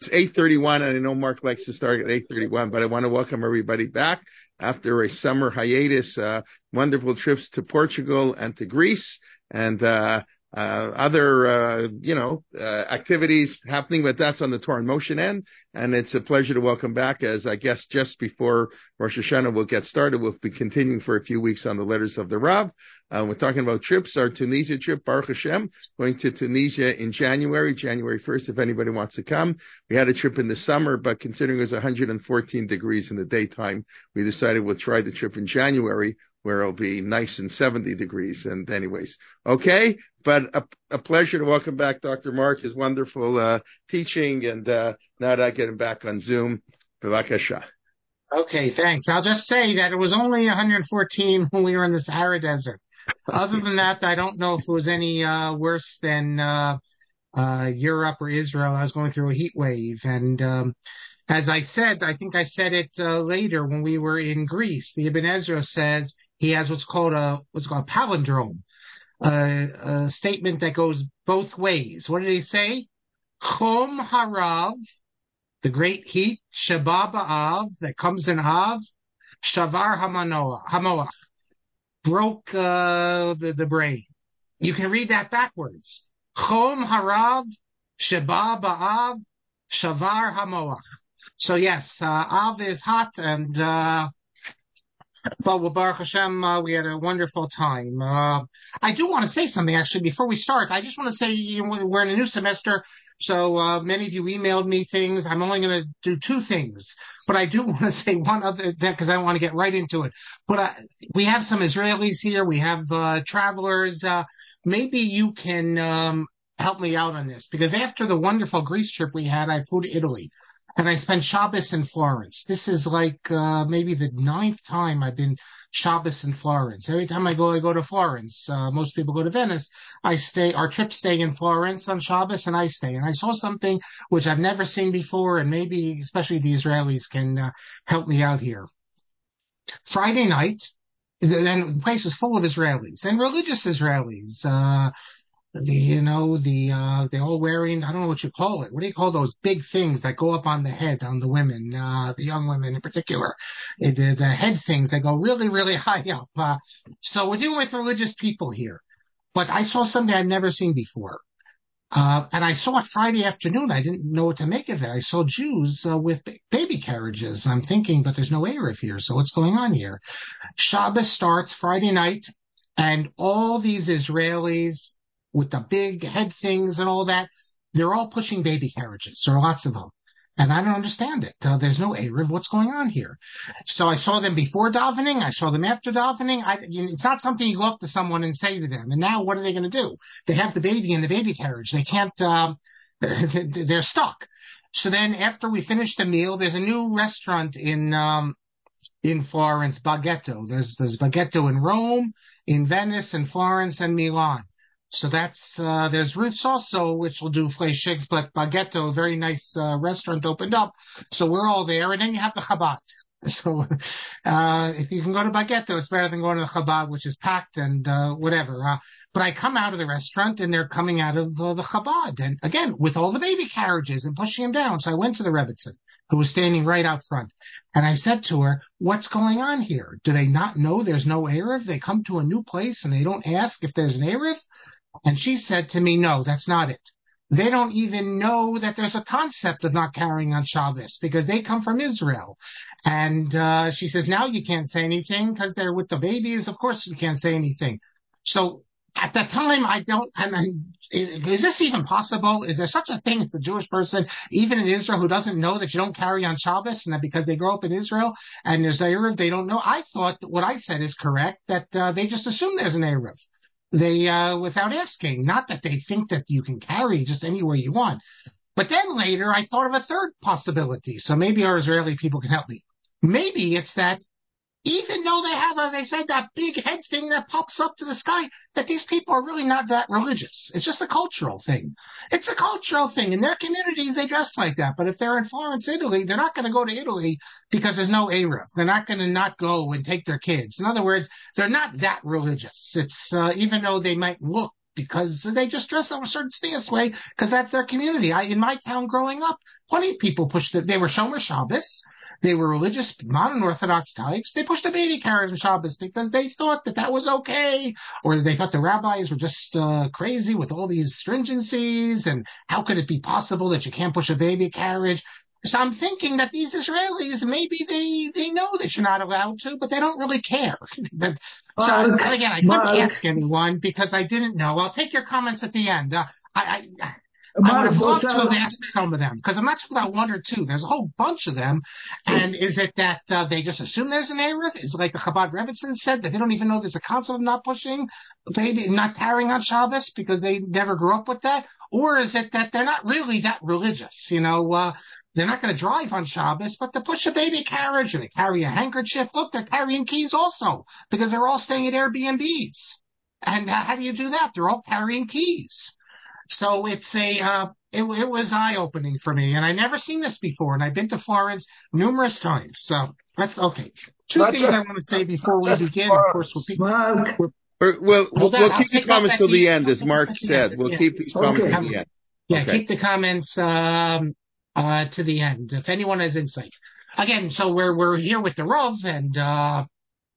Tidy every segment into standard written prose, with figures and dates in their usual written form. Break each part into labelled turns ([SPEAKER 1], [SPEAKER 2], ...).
[SPEAKER 1] 8:31, and I know Mark likes to start at 8:31, but I want to welcome everybody back after a summer hiatus. Wonderful trips to Portugal and to Greece, and other activities happening, but that's on the Torah in Motion end. And it's a pleasure to welcome back, as I guess just before Rosh Hashanah we'll get started. We'll be continuing for a few weeks on the letters of the Rav. We're talking about trips. Our Tunisia trip, Baruch Hashem, going to Tunisia in January 1st, if anybody wants to come. We had a trip in the summer, but considering it was 114 degrees in the daytime, we decided we'll try the trip in January, where it'll be nice and 70 degrees. And anyways, okay. But a pleasure to welcome back Dr. Mark, his wonderful teaching, and now that I get him back on Zoom. B'vakasha.
[SPEAKER 2] Okay, thanks. I'll just say that it was only 114 when we were in the Sahara Desert. Other than that, I don't know if it was any worse than Europe or Israel. I was going through a heat wave. And as I said, I think I said it later when we were in Greece, the Ibn Ezra says he has what's called a palindrome, a statement that goes both ways. What did he say? Chom harav, the great heat, Sheba ba'av, that comes in Av, Shavar hamoach, broke the brain. You can read that backwards. Chom harav, Sheba ba'av, Shavar hamoach. So yes, Av is hot, and but with Baruch Hashem, we had a wonderful time. I do want to say something, actually, before we start. I just want to say, we're in a new semester, so many of you emailed me things. I'm only going to do two things, but I do want to say one other thing, because I want to get right into it. But we have some Israelis here. We have travelers. Maybe you can help me out on this, because after the wonderful Greece trip we had, I flew to Italy. And I spent Shabbos in Florence. This is like maybe the 9th time I've been Shabbos in Florence. Every time I go to Florence. Most people go to Venice. Our trips stay in Florence on Shabbos, and I stay. And I saw something which I've never seen before, and maybe especially the Israelis can help me out here. Friday night, then the place is full of Israelis and religious Israelis. They're all wearing, I don't know what you call it. What do you call those big things that go up on the head on the women, the young women in particular? The head things that go really, really high up. So we're dealing with religious people here. But I saw something I'd never seen before. And I saw it Friday afternoon. I didn't know what to make of it. I saw Jews with baby carriages. And I'm thinking, but there's no Erev here. So what's going on here? Shabbos starts Friday night, and all these Israelis with the big head things and all that, they're all pushing baby carriages. There are lots of them. And I don't understand it. There's no Erev. What's going on here? So I saw them before davening. I saw them after davening. It's not something you go up to someone and say to them. And now what are they going to do? They have the baby in the baby carriage. They can't, they're stuck. So then after we finish the meal, there's a new restaurant in Florence, Baghetto. There's Baghetto in Rome, in Venice, and Florence, and Milan. So there's Roots also, which will do fleischigs, but Baghetto, a very nice restaurant, opened up. So we're all there. And then you have the Chabad. So if you can go to Baghetto, it's better than going to the Chabad, which is packed and whatever. But I come out of the restaurant, and they're coming out of the Chabad. And again, with all the baby carriages and pushing them down. So I went to the Rebbitzin, who was standing right out front. And I said to her, what's going on here? Do they not know there's no Erev? They come to a new place and they don't ask if there's an Erev? And she said to me, no, that's not it. They don't even know that there's a concept of not carrying on Shabbos, because they come from Israel. And she says, now you can't say anything because they're with the babies. Of course you can't say anything. So at that time, is this even possible? Is there such a thing as a Jewish person, even in Israel, who doesn't know that you don't carry on Shabbos, and that because they grow up in Israel and there's Erev, they don't know? I thought that what I said is correct, that they just assume there's an Erev. They, without asking, not that they think that you can carry just anywhere you want. But then later I thought of a third possibility. So maybe our Israeli people can help me. Maybe it's that even though they have, as I said, that big head thing that pops up to the sky, that these people are really not that religious. It's just a cultural thing. It's a cultural thing. In their communities, they dress like that. But if they're in Florence, Italy, they're not going to go to Italy because there's no Erev. They're not going to not go and take their kids. In other words, they're not that religious. It's even though they might look because they just dress up a certain status way because that's their community. In my town growing up, plenty of people they were Shomer Shabbos. They were religious, modern Orthodox types. They pushed a baby carriage on Shabbos because they thought that was okay, or they thought the rabbis were just crazy with all these stringencies, and how could it be possible that you can't push a baby carriage? So I'm thinking that these Israelis, maybe they know that you're not allowed to, but they don't really care. Again, I couldn't ask anyone because I didn't know. I'll take your comments at the end. I would have loved to have asked some of them because I'm not talking about one or two. There's a whole bunch of them. And is it that they just assume there's an Eruv? Is it like the Chabad Rebbetzin said that they don't even know there's a concept of not pushing, maybe not carrying on Shabbos because they never grew up with that? Or is it that they're not really that religious? They're not going to drive on Shabbos, but they push a baby carriage or they carry a handkerchief. Look, they're carrying keys also because they're all staying at Airbnbs. And how do you do that? They're all carrying keys. So it was eye-opening for me, and I never seen this before, and I've been to Florence numerous times. So that's okay. Two things I want to say before we begin. Of course, we'll keep
[SPEAKER 1] the comments till the end, as Mark said. We'll keep these comments till the end.
[SPEAKER 2] Yeah, keep the comments to the end. If anyone has insights. Again, so we're here with the Rav and the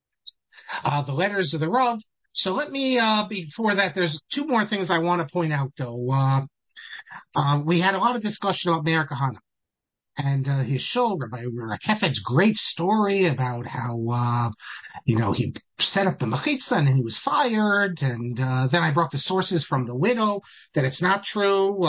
[SPEAKER 2] letters of the Rav. So let me, before that, there's two more things I want to point out, though. We had a lot of discussion about Meir Kahana and his show, Rabbi Rakefet's great story about how, he set up the Mechitza and he was fired. And then I brought the sources from the widow that it's not true.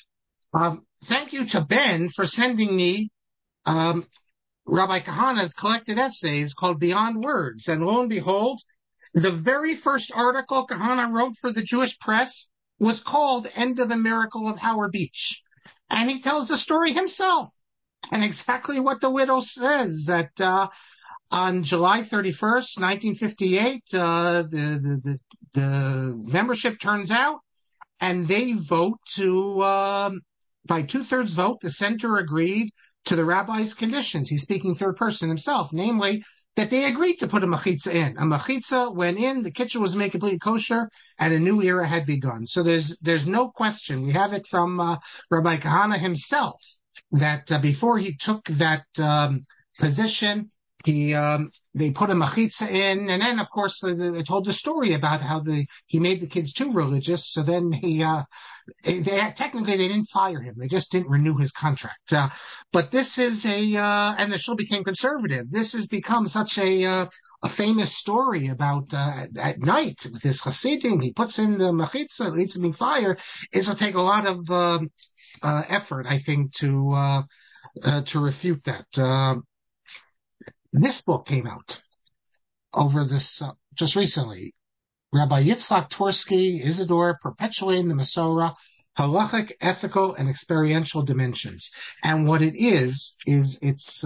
[SPEAKER 2] Thank you to Ben for sending me Rabbi Kahana's collected essays called Beyond Words. And lo and behold, the very first article Kahana wrote for the Jewish press was called End of the Miracle of Howard Beach. And he tells the story himself. And exactly what the widow says, that on July 31st, 1958, the membership turns out and they vote to, by 2/3 vote, the center agreed to the rabbi's conditions. He's speaking third person himself, namely, that they agreed to put a mechitza in. A mechitza went in, the kitchen was made completely kosher, and a new era had begun. So there's no question. We have it from Rabbi Kahana himself that before he took that position, they put a mechitza in, and then of course they told the story about how he made the kids too religious. So then technically they didn't fire him; they just didn't renew his contract. But this is and the shul became conservative. This has become such a famous story about at night with his Hasidim. He puts in the mechitza, leads to being fired. It'll take a lot of effort, I think, to refute that. This book came out over this just recently. Rabbi Yitzhak Twersky, Isidore, Perpetuating the Masorah, Halachic, Ethical, and Experiential Dimensions. And what it is it's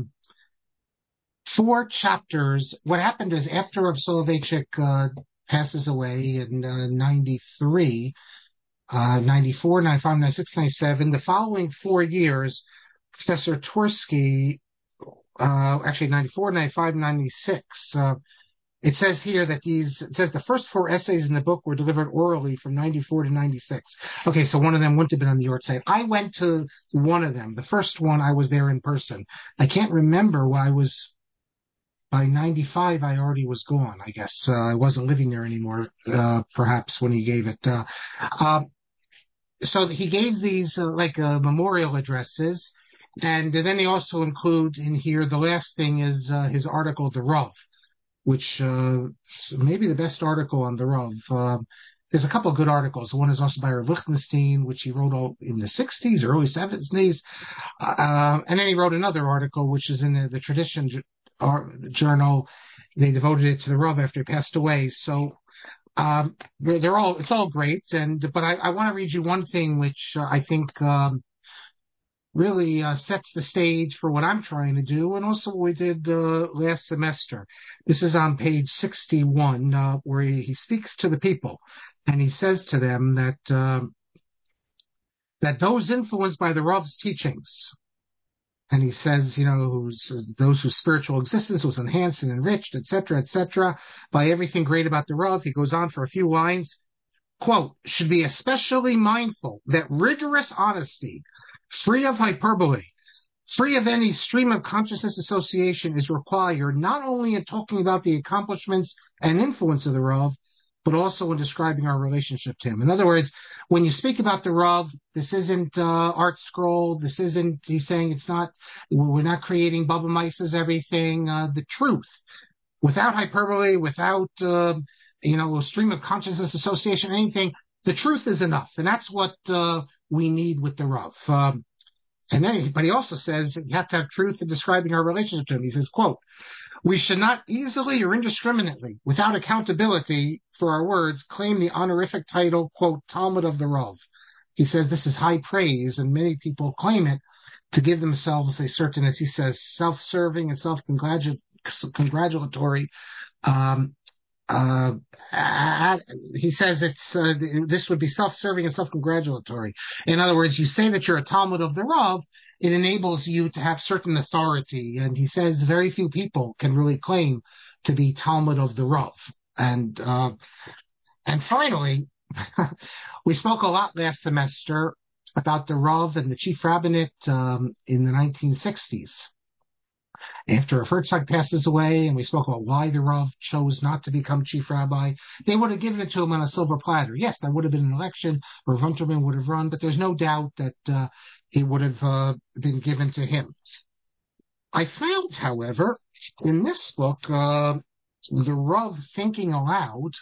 [SPEAKER 2] 4 chapters. What happened is after Rav Soloveitchik passes away in 93, 94, 95, 96, 97, the following 4 years, Professor Twersky, actually 94, 95, 96. It says here that the first 4 essays in the book were delivered orally from 94 to 96. Okay, so one of them wouldn't have been on the York site. I went to one of them. The first one, I was there in person. I can't remember why by 95, I already was gone, I guess. I wasn't living there anymore, perhaps, when he gave it. So he gave these memorial addresses. And then they also include in here, the last thing is his article, The Rav, which maybe the best article on the Rav. There's a couple of good articles. One is also by Rav Lichtenstein, which he wrote all in the 60s, early 70s. And then he wrote another article, which is in the Tradition Journal. They devoted it to the Rav after he passed away. So it's all great. But I want to read you one thing, which I think really sets the stage for what I'm trying to do, and also what we did last semester. This is on page 61, where he speaks to the people, and he says to them that those influenced by the Rav's teachings, and he says, those whose spiritual existence was enhanced and enriched, etc., by everything great about the Rav. He goes on for a few lines. quote, should be especially mindful that rigorous honesty, free of hyperbole, free of any stream of consciousness association is required not only in talking about the accomplishments and influence of the Rav, but also in describing our relationship to him. In other words, when you speak about the Rav, this isn't art scroll. This isn't, he's saying it's not, we're not creating Bubba Mice as everything. The truth, without hyperbole, without, a stream of consciousness association, anything, the truth is enough. And that's what we need with the Rav. But he also says you have to have truth in describing our relationship to him. He says, quote, we should not easily or indiscriminately, without accountability for our words, claim the honorific title, quote, Talmud of the Rav. He says this is high praise, and many people claim it to give themselves a certain, as he says, self-serving and self-congratulatory he says this would be self-serving and self-congratulatory. In other words, you say that you're a Talmud of the Rav, it enables you to have certain authority. And he says very few people can really claim to be Talmud of the Rav. And finally, we spoke a lot last semester about the Rav and the chief rabbinate in the 1960s. After Rav Herzog passes away, and we spoke about why the Rav chose not to become chief rabbi, they would have given it to him on a silver platter. Yes, that would have been an election, Rav Unterman would have run, but there's no doubt that it would have been given to him. I found, however, in this book, the Rav Thinking Aloud,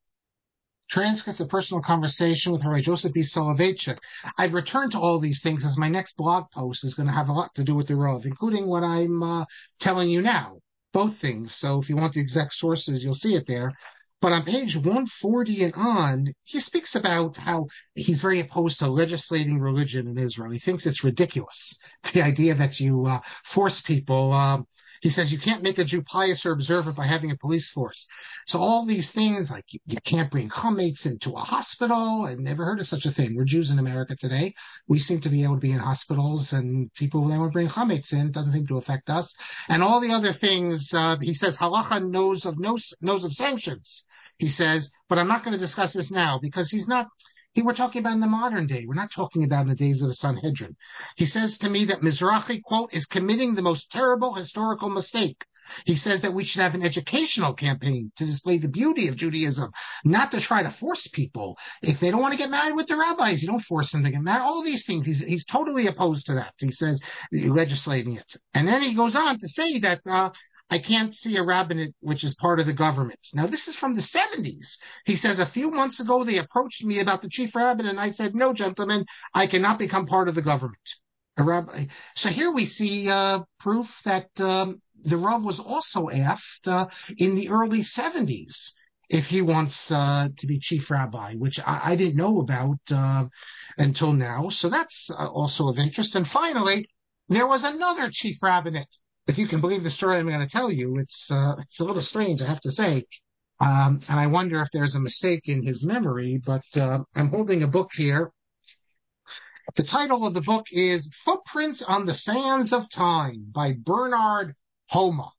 [SPEAKER 2] transcripts of personal conversation with Rabbi Joseph B. Soloveitchik. I've returned to all these things as my next blog post is going to have a lot to do with the Rav, including what I'm telling you now, both things. So if you want the exact sources, you'll see it there. But on page 140 and on, he speaks about how he's very opposed to legislating religion in Israel. He thinks it's ridiculous, the idea that you force people. He says you can't make a Jew pious or observant by having a police force. So all these things, like you can't bring chametz into a hospital. I've never heard of such a thing. We're Jews in America today. We seem to be able to be in hospitals, and people, they won't bring chametz in. It doesn't seem to affect us. And all the other things, he says, halacha knows of sanctions. He says, but I'm not going to discuss this now because we're talking about in the modern day. We're not talking about in the days of the Sanhedrin. He says to me that Mizrahi, quote, is committing the most terrible historical mistake. He says that we should have an educational campaign to display the beauty of Judaism, not to try to force people. If they don't want to get married with the rabbis, you don't force them to get married. All these things, he's totally opposed to that. He says, legislating it. And then he goes on to say that I can't see a rabbinate which is part of the government. Now, this is from the 70s. He says, a few months ago, they approached me about the chief rabbinate, and I said, no, gentlemen, I cannot become part of the government. A rabbi. So here we see proof that the Rav was also asked in the early 70s if he wants to be chief rabbi, which I didn't know about until now. So that's also of interest. And finally, there was another chief rabbinate. If you can believe the story I'm going to tell you, it's a little strange, I have to say. And I wonder if there's a mistake in his memory, but I'm holding a book here. The title of the book is Footprints on the Sands of Time by Bernard Homa.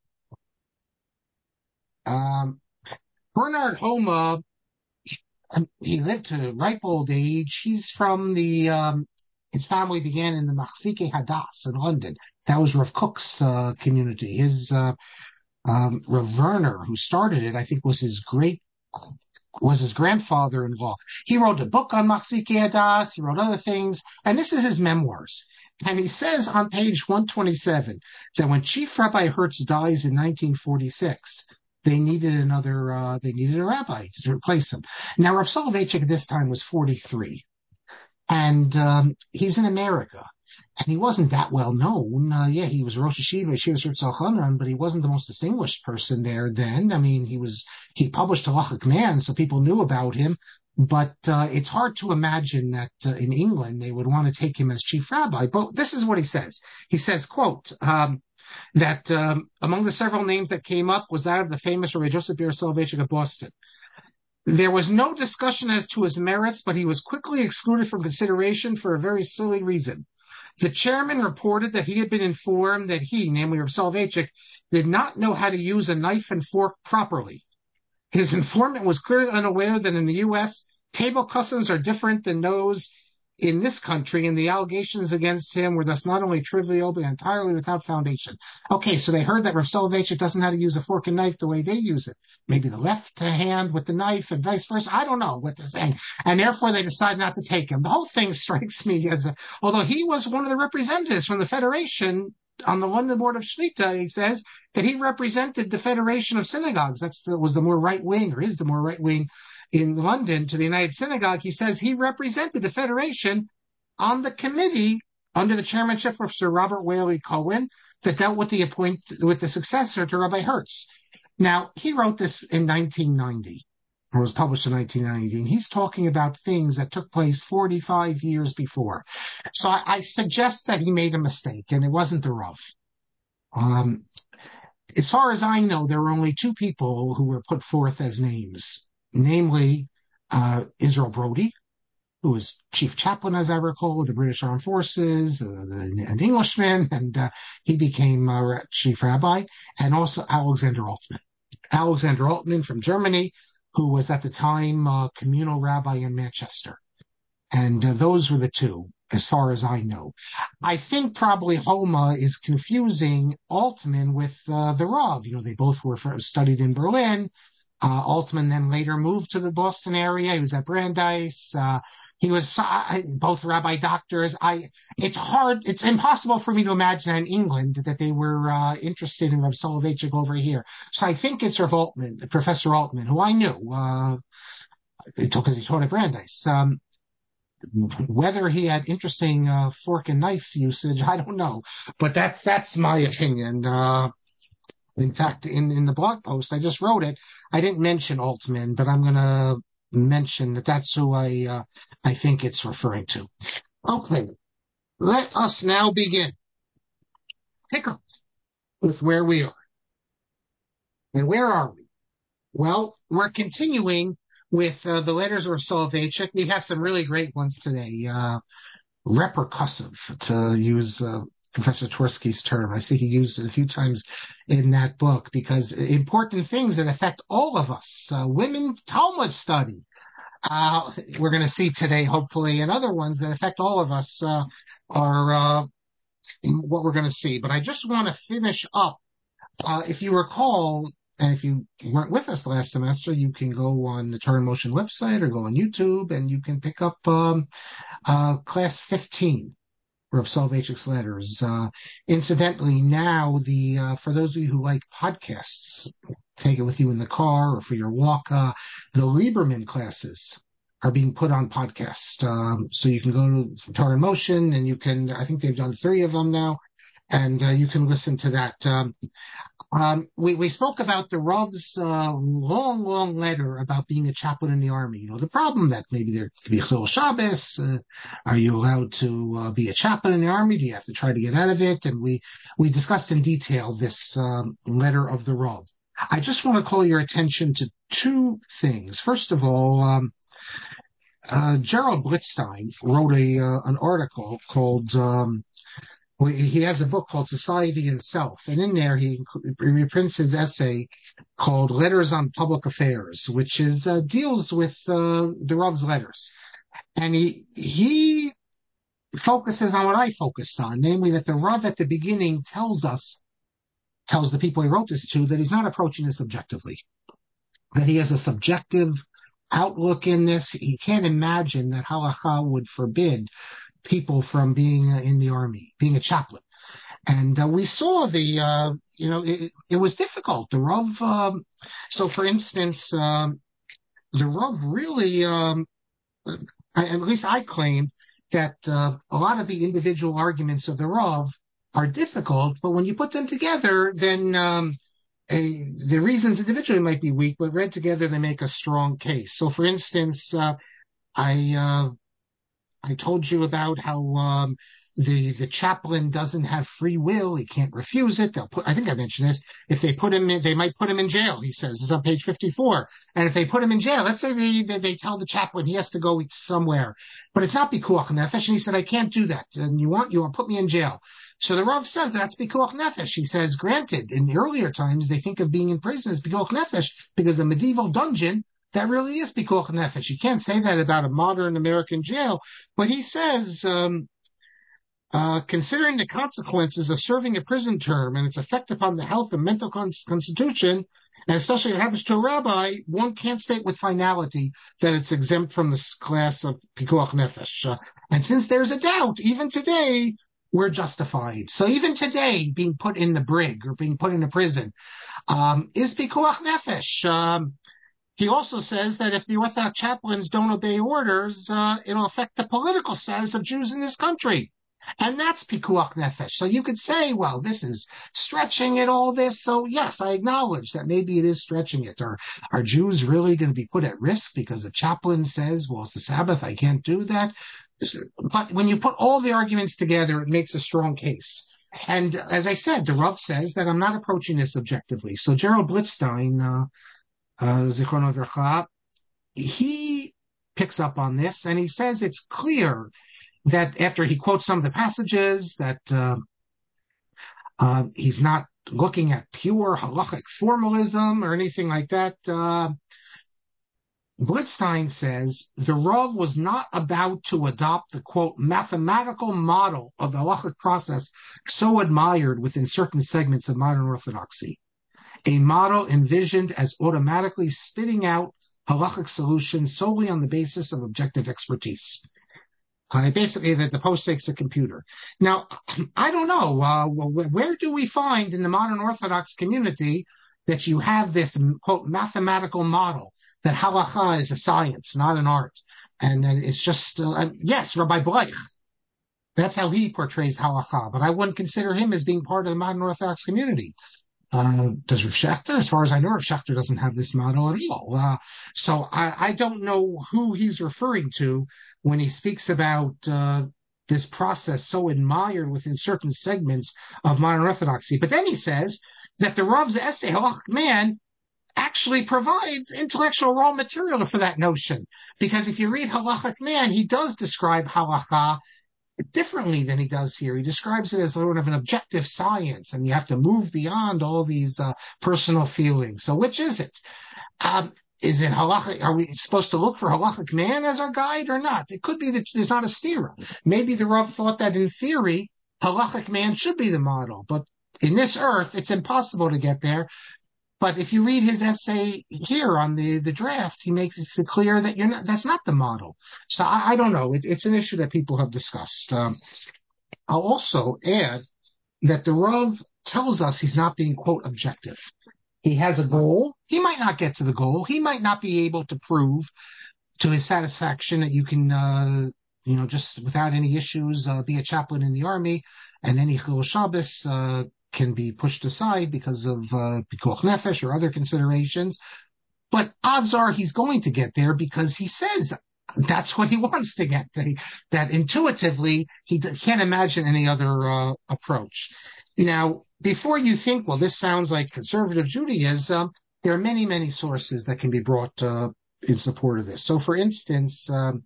[SPEAKER 2] Bernard Homa, he lived to ripe old age. He's from his family began in the Machzikei Hadass in London. That was Rav Kook's community. His Rav Werner, who started it, I think was his grandfather-in-law. He wrote a book on Machzikei Hadass. He wrote other things, and this is his memoirs. And he says on page 127 that when Chief Rabbi Hertz dies in 1946, they needed a rabbi to replace him. Now, Rav Soloveitchik at this time was 43, and he's in America. And he wasn't that well known. He was Rosh Yeshiva, Yeshiva Tzalchanan, but he wasn't the most distinguished person there then. I mean, he published Halachic Man, so people knew about him. But it's hard to imagine that in England they would want to take him as chief rabbi. But this is what he says. He says, quote, that among the several names that came up was that of the famous Rabbi Joseph Ber Soloveitchik of Boston. There was no discussion as to his merits, but he was quickly excluded from consideration for a very silly reason. The chairman reported that he had been informed that he, namely Rav Soloveitchik, did not know how to use a knife and fork properly. His informant was clearly unaware that in the U.S., table customs are different than those in this country, and the allegations against him were thus not only trivial, but entirely without foundation. Okay, so they heard that Rav Soloveitchik doesn't know how to use a fork and knife the way they use it. Maybe the left hand with the knife and vice versa. I don't know what they're saying. And therefore they decided not to take him. The whole thing strikes me as, although he was one of the representatives from the Federation on the London Board of Shlita, he says that he represented the Federation of Synagogues. Was the more right wing, or is the more right wing in London to the United Synagogue. He says he represented the Federation on the committee under the chairmanship of Sir Robert Whaley Cohen that dealt with the successor to Rabbi Hertz. Now, he wrote this in 1990, or was published in 1990, and he's talking about things that took place 45 years before. So I suggest that he made a mistake, and it wasn't the Rav. As far as I know, there were only two people who were put forth as names, namely Israel Brody, who was chief chaplain, as I recall, of the British Armed Forces, an Englishman, and he became chief rabbi, and also Alexander Altman. Alexander Altman from Germany, who was at the time communal rabbi in Manchester. And those were the two, as far as I know. I think probably Homa is confusing Altman with the Rav. They both were studied in Berlin. Altman then later moved to the Boston area. He was at Brandeis. He was both rabbi doctors. It's impossible for me to imagine in England that they were interested in Rav Soloveitchik over here. So I think it's Rav Altman, Professor Altman, who I knew because he taught at Brandeis. Whether he had interesting fork and knife usage, I don't know, but that's my opinion. In fact, in the blog post, I just wrote it. I didn't mention Altman, but I'm going to mention that that's who I think it's referring to. Okay, let us now begin. Pick up with where we are. And where are we? Well, we're continuing with the letters of Soloveitchik. We have some really great ones today. Repercussive, to use Professor Twersky's term. I see he used it a few times in that book, because important things that affect all of us. Women Talmud study. We're going to see today, hopefully, and other ones that affect all of us are what we're going to see. But I just want to finish up. If you recall, and if you weren't with us last semester, you can go on the Torah in Motion website or go on YouTube, and you can pick up class 15. Rav Soloveitchik's letters. Incidentally, now for those of you who like podcasts, take it with you in the car or for your walk, the Lieberman classes are being put on podcast. So you can go to Torah in Motion, and I think they've done 3 of them now, and you can listen to that. We spoke about the Rav's long letter about being a chaplain in the army. The problem that maybe there could be Chil Shabbos. Are you allowed to be a chaplain in the army? Do you have to try to get out of it? And we discussed in detail this letter of the Rav. I just want to call your attention to 2 things. First of all, Gerald Blitzstein wrote an article called he has a book called Society and Self, and in there he reprints his essay called Letters on Public Affairs, which deals with the Rav's letters. And he focuses on what I focused on, namely that the Rav at the beginning tells the people he wrote this to, that he's not approaching this objectively, that he has a subjective outlook in this. He can't imagine that halacha would forbid people from being in the army, being a chaplain. And we saw it was difficult. The Rav, so for instance, the Rav really, at least I claim that a lot of the individual arguments of the Rav are difficult, but when you put them together, then the reasons individually might be weak, but read together, they make a strong case. So for instance, I told you about how the chaplain doesn't have free will. He can't refuse it. I think I mentioned this. If they put him in, they might put him in jail, he says. It's on page 54. And if they put him in jail, let's say they tell the chaplain he has to go somewhere, but it's not pikuach nefesh. And he said, I can't do that. And you want to put me in jail. So the Rav says that's pikuach nefesh. He says, granted, in the earlier times, they think of being in prison as pikuach nefesh because a medieval dungeon that really is pikuach nefesh. You can't say that about a modern American jail, but he says, considering the consequences of serving a prison term and its effect upon the health and mental constitution, and especially if it happens to a rabbi, one can't state with finality that it's exempt from this class of pikuach nefesh. And since there's a doubt, even today, we're justified. So even today, being put in the brig or being put in a prison is pikuach nefesh. He also says that if the Orthodox chaplains don't obey orders, it'll affect the political status of Jews in this country. And that's pikuach nefesh. So you could say, well, this is stretching it, all this. So yes, I acknowledge that maybe it is stretching it. Are Jews really going to be put at risk because the chaplain says, well, it's the Sabbath, I can't do that? But when you put all the arguments together, it makes a strong case. And as I said, the Rav says that I'm not approaching this objectively. So Gerald Blitzstein, Zichrono Livracha, he picks up on this and he says it's clear that after he quotes some of the passages that he's not looking at pure halachic formalism or anything like that. Blitzstein says the Rav was not about to adopt the, quote, mathematical model of the halachic process so admired within certain segments of modern Orthodoxy, a model envisioned as automatically spitting out halachic solutions solely on the basis of objective expertise. Basically, that the post takes a computer. Now, I don't know, where do we find in the modern Orthodox community that you have this, quote, mathematical model, that halacha is a science, not an art, and that it's just, yes, Rabbi Bleich, that's how he portrays halacha, but I wouldn't consider him as being part of the modern Orthodox community. Does Rav Shechter? As far as I know, Rav Shechter doesn't have this model at all. So I don't know who he's referring to when he speaks about this process so admired within certain segments of modern Orthodoxy. But then he says that the Rav's essay, Halachic Man, actually provides intellectual raw material for that notion. Because if you read Halachic Man, he does describe halacha differently than he does here. He describes it as sort of an objective science, and you have to move beyond all these personal feelings. So which is it? Is it halachic? Are we supposed to look for halachic man as our guide or not? It could be that there's not a stira. Maybe the Rav thought that in theory, halachic man should be the model, but in this earth, it's impossible to get there. But if you read his essay here on the draft, he makes it clear that that's not the model. So I don't know. It's an issue that people have discussed. I'll also add that the Rav tells us he's not being, quote, objective. He has a goal. He might not get to the goal. He might not be able to prove to his satisfaction that you can, just without any issues, be a chaplain in the army, and any Chilul Shabbos can be pushed aside because of pikuach nefesh or other considerations. But odds are he's going to get there because he says that's what he wants to get. That intuitively he can't imagine any other approach. Now, before you think, well, this sounds like conservative Judaism, there are many, many sources that can be brought in support of this. So, for instance,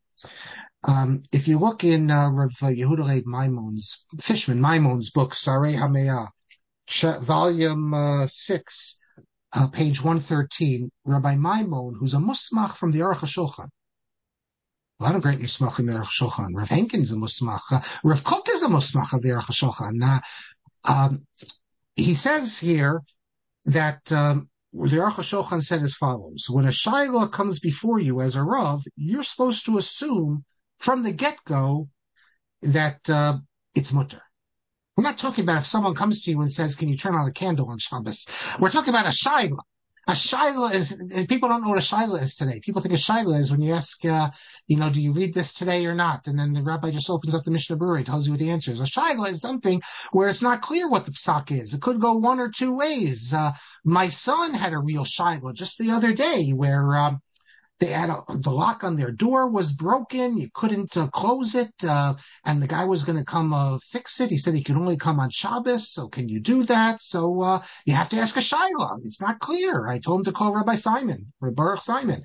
[SPEAKER 2] if you look in Rav Yehuda Leib Fishman Maimon's book, Sarei HaMeah, volume 6, page 113, Rabbi Maimon, who's a musmach from the Aruch HaShulchan. A lot of great musmach in the Aruch HaShulchan. Rav Henkin's a musmach. Rav Kook is a musmach of the Aruch HaShulchan. He says here that the Aruch HaShulchan said as follows: when a shaila comes before you as a Rav, you're supposed to assume from the get-go that it's mutter. We're not talking about if someone comes to you and says, can you turn on a candle on Shabbos? We're talking about a shaila. A shaila is, people don't know what a shaila is today. People think a shaila is when you ask, do you read this today or not? And then the rabbi just opens up the Mishnah Berurah, tells you what the answer is. A shaila is something where it's not clear what the psak is. It could go one or two ways. My son had a real shaila just the other day where they had the lock on their door was broken. You couldn't close it, and the guy was going to come fix it. He said he could only come on Shabbos, so can you do that? So you have to ask a shaila. It's not clear. I told him to call Rabbi Baruch Simon.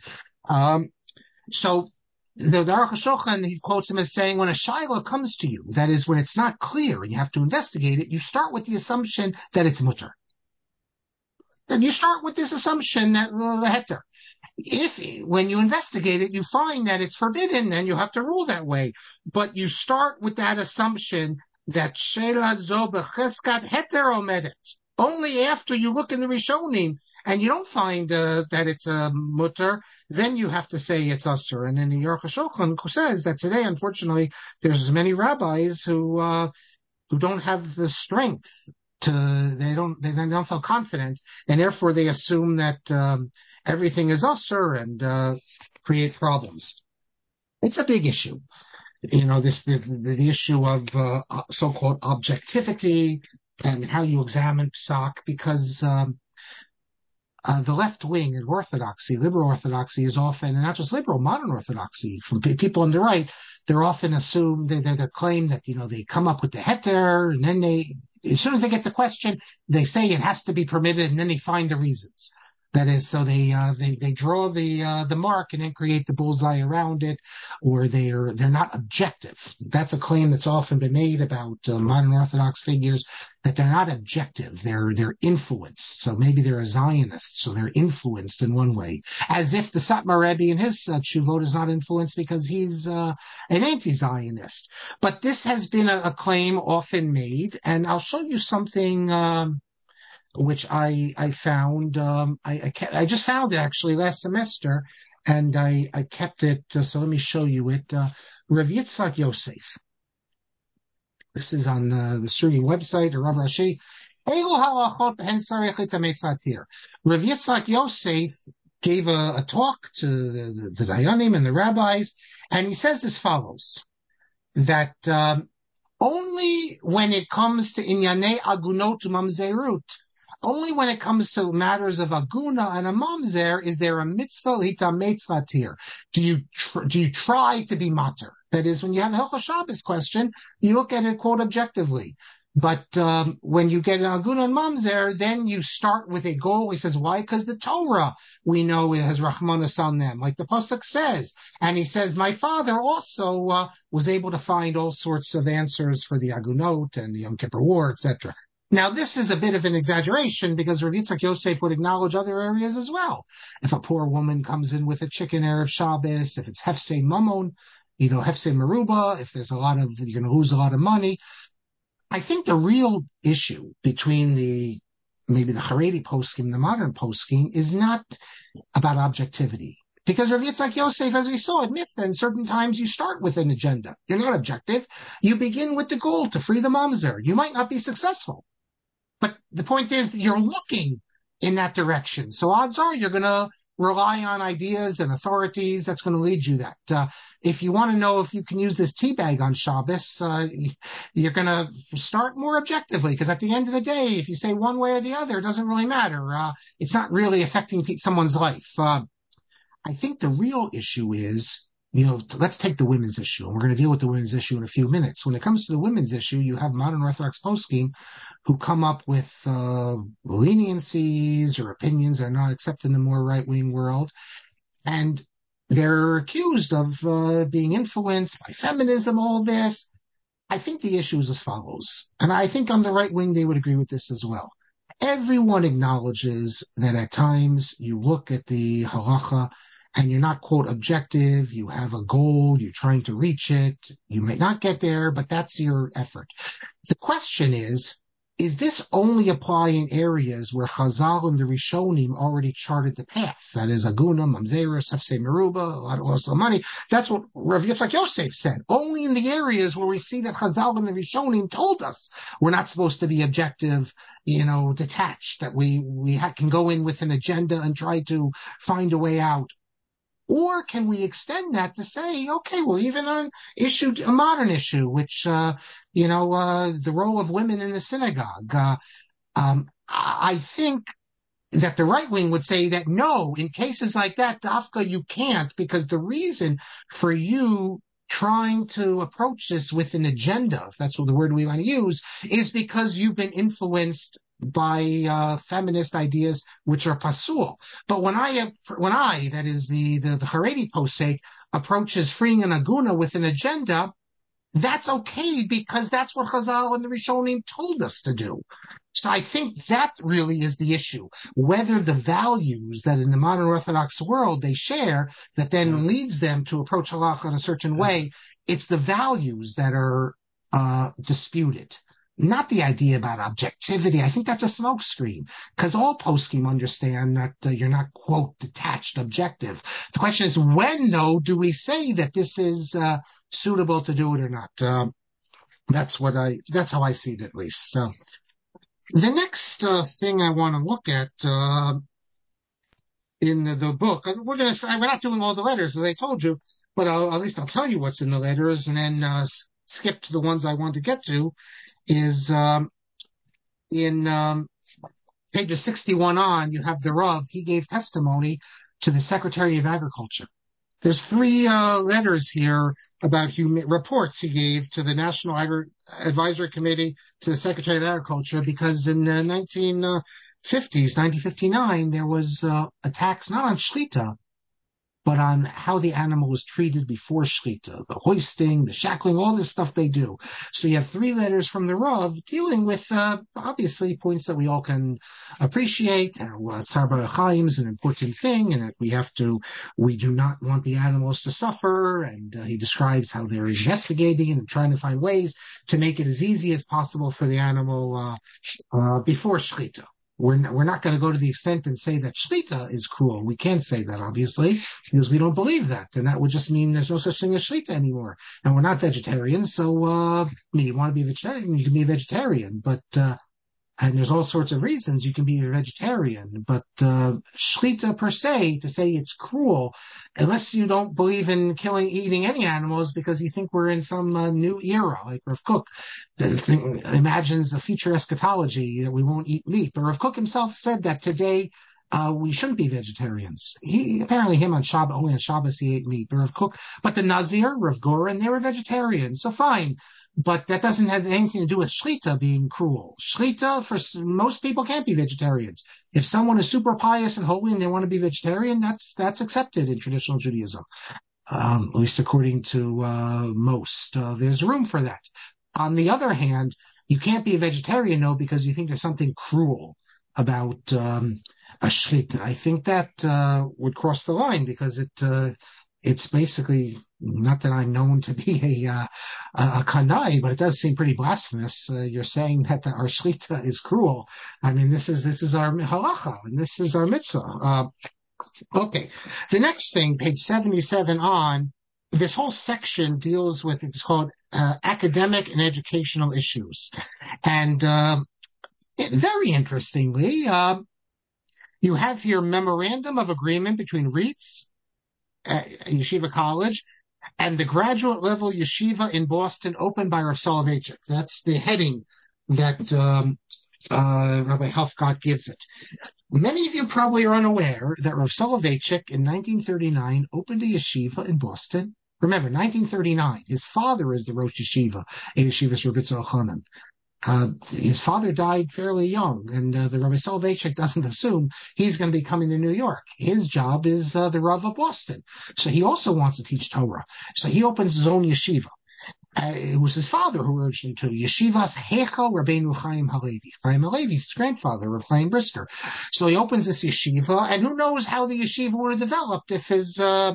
[SPEAKER 2] So the Aruch HaShulchan, he quotes him as saying, when a shaila comes to you, that is, when it's not clear and you have to investigate it, you start with the assumption that it's mutter. Then you start with this assumption that the heter. when you investigate it, you find that it's forbidden and you have to rule that way. But you start with that assumption that Sheila Zo b'cheskat heter omedet. Only after you look in the Rishonim and you don't find that it's a mutter, then you have to say it's usher. And then the Aruch HaShulchan says that today, unfortunately, there's many rabbis who don't have the strength they don't feel confident, and therefore they assume that everything is usher and create problems. It's a big issue. The issue of so-called objectivity and how you examine psak, because the left wing in Orthodoxy, liberal Orthodoxy, is often, and not just liberal, modern Orthodoxy, from people on the right, they're often assumed, they're claimed that, they come up with the heter, and then as soon as they get the question, they say it has to be permitted, and then they find the reasons. That is, so they draw the mark and then create the bullseye around it, or they're not objective. That's a claim that's often been made about modern Orthodox figures, that they're not objective. They're influenced. So maybe they're a Zionist, so they're influenced in one way, as if the Satmar Rebbe in his Tshuvot is not influenced because he's an anti-Zionist. But this has been a claim often made, and I'll show you something. Which I found, I just found it actually last semester, and I kept it, so let me show you it. Rav Yitzchak Yosef. This is on the Suri website, or Rav Rashi. Rav Yitzchak Yosef gave a talk to the Dayanim and the rabbis, and he says as follows, that only when it comes to Inyanei Agunot Mamzerut, only when it comes to matters of aguna and a mamzer is there a mitzvah litametzvatir. Do you try to be mater? That is, when you have a Hilchos Shabbos question, you look at it, quote, objectively. But when you get an aguna and mamzer, then you start with a goal. He says, why? Because the Torah, we know, it has Rahmanas on them, like the Pasuk says. And he says, my father also was able to find all sorts of answers for the agunot and the Yom Kippur War, etc. Now, this is a bit of an exaggeration because Rav Yitzchak Yosef would acknowledge other areas as well. If a poor woman comes in with a chicken Erev Shabbos, if it's Hefsei Mammon, Hefsei Meruba, if there's you're going to lose a lot of money. I think the real issue between maybe the Haredi poskim and the modern poskim is not about objectivity. Because Rav Yitzchak Yosef, as we saw, admits that in certain times you start with an agenda. You're not objective. You begin with the goal to free the mamzer. You might not be successful. But the point is that you're looking in that direction. So odds are you're going to rely on ideas and authorities that's going to lead you that. If you want to know if you can use this tea bag on Shabbos, you're going to start more objectively, because at the end of the day, if you say one way or the other, it doesn't really matter. It's not really affecting someone's life. I think the real issue is, let's take the women's issue, and we're going to deal with the women's issue in a few minutes. When it comes to the women's issue, you have modern Orthodox poskim who come up with leniencies or opinions that are not accepted in the more right-wing world, and they're accused of being influenced by feminism, all this. I think the issue is as follows, and I think on the right wing they would agree with this as well. Everyone acknowledges that at times you look at the halacha and you're not, quote, objective, you have a goal, you're trying to reach it, you may not get there, but that's your effort. The question is this only apply in areas where Chazal and the Rishonim already charted the path? That is, Aguna, Mamzerus, Hefsei Meruba, a lot of loss of money. That's what Rav Yitzchak Yosef said. Only in the areas where we see that Chazal and the Rishonim told us we're not supposed to be objective, detached, that we can go in with an agenda and try to find a way out. Or can we extend that to say, okay, well, even on a modern issue, which, the role of women in the synagogue, I think that the right wing would say that no, in cases like that, Dafka, you can't, because the reason for you trying to approach this with an agenda, if that's what the word we want to use, is because you've been influenced by feminist ideas, which are pasul. But when I, that is the Haredi posek, approaches freeing an aguna with an agenda, that's okay because that's what Chazal and the Rishonim told us to do. So I think that really is the issue. Whether the values that in the modern Orthodox world they share that then leads them to approach halacha in a certain way, it's the values that are disputed. Not the idea about objectivity. I think that's a smokescreen because all poskim understand that you're not, quote, detached objective. The question is, when, though, do we say that this is suitable to do it or not? That's how I see it, at least. The next thing I want to look at in the book, we're not doing all the letters, as I told you, but at least I'll tell you what's in the letters and then skip to the ones I want to get to, is in pages 61 on, you have the Rav. He gave testimony to the Secretary of Agriculture. There's three letters here about reports he gave to the National Advisory Committee to the Secretary of Agriculture, because in the 1950s, 1959, there was a tax not on Shlita, but on how the animal was treated before Shlita, the hoisting, the shackling, all this stuff they do. So you have three letters from the Rav dealing with, obviously, points that we all can appreciate. Tzar Chaim is an important thing, and that we do not want the animals to suffer. And he describes how they're investigating and trying to find ways to make it as easy as possible for the animal before Shlita. We're not going to go to the extent and say that Shlita is cruel. We can't say that, obviously, because we don't believe that. And that would just mean there's no such thing as Shlita anymore. And we're not vegetarians. So, you want to be a vegetarian, you can be a vegetarian. But, and there's all sorts of reasons you can be a vegetarian. But Shlita per se, to say it's cruel, unless you don't believe in eating any animals because you think we're in some new era, like Rav Kook imagines a future eschatology that we won't eat meat. But Rav Kook himself said that today we shouldn't be vegetarians. Only on Shabbos he ate meat. But the Nazir, Rav Goren, they were vegetarians. So fine. But that doesn't have anything to do with Shlita being cruel. Shlita, for most people, can't be vegetarians. If someone is super pious and holy and they want to be vegetarian, that's accepted in traditional Judaism, at least according to most. There's room for that. On the other hand, you can't be a vegetarian, though, because you think there's something cruel about a Shlita. I think that would cross the line, because it's basically, not that I'm known to be a kanai, but it does seem pretty blasphemous. You're saying that our Shlita is cruel. I mean, this is our halacha, and this is our mitzvah. Okay. The next thing, page 77 on, this whole section deals with, it's called academic and educational issues. And very interestingly, you have here memorandum of agreement between REITs, Yeshiva College, and the graduate level yeshiva in Boston opened by Rav Soloveitchik. That's the heading that Rabbi Helfgott gives it. Many of you probably are unaware that Rav Soloveitchik in 1939 opened a yeshiva in Boston. Remember, 1939, his father is the Rosh Yeshiva, a Yeshivas Rebbetzal Chanan. His father died fairly young, and the Rabbi Soloveitchik doesn't assume he's going to be coming to New York. His job is the Rav of Boston. So he also wants to teach Torah. So he opens his own yeshiva. It was his father who urged him to. Yeshivas Heichal Rabbeinu Chaim Halevi. Chaim Halevi's his grandfather, Rav Chaim Brisker. So he opens this yeshiva, and who knows how the yeshiva would have developed if his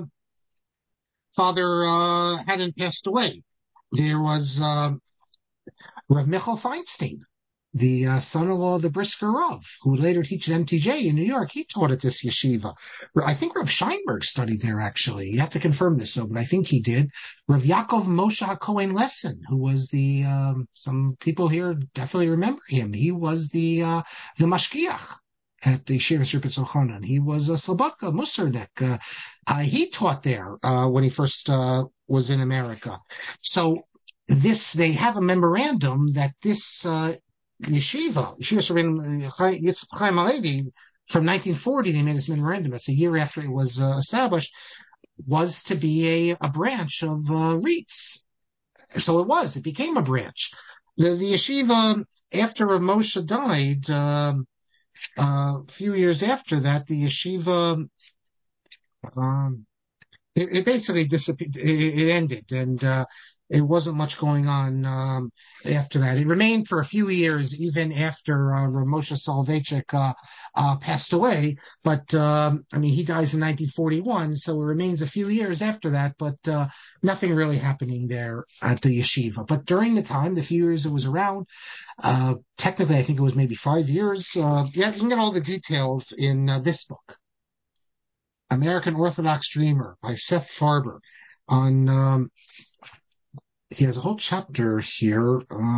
[SPEAKER 2] father hadn't passed away. There was Rav Michal Feinstein, the son-in-law of the Brisker Rav, who would later teach at MTJ in New York. He taught at this yeshiva. I think Rav Scheinberg studied there, actually. You have to confirm this, though, but I think he did. Rav Yaakov Moshe HaKohen Lesson, who was some people here definitely remember him. He was the mashgiach at the Yeshivas Rebbetzal Chanan. He was a Slobodka, Musarnik. He taught there when he first was in America. So they have a memorandum that this yeshiva, Chaim Halevi, from 1940, they made this memorandum. It's a year after it was established, was to be a branch of REITs. So it became a branch. The yeshiva, after Moshe died, a few years after that, the yeshiva, it basically disappeared. It ended, and it wasn't much going on after that. It remained for a few years, even after Rav Moshe Soloveitchik passed away. But I mean, he dies in 1941, so it remains a few years after that. But nothing really happening there at the yeshiva. But during the time, the few years it was around, technically, I think it was maybe 5 years. Yeah, you can get all the details in this book, American Orthodox Dreamer by Seth Farber. On He has a whole chapter here,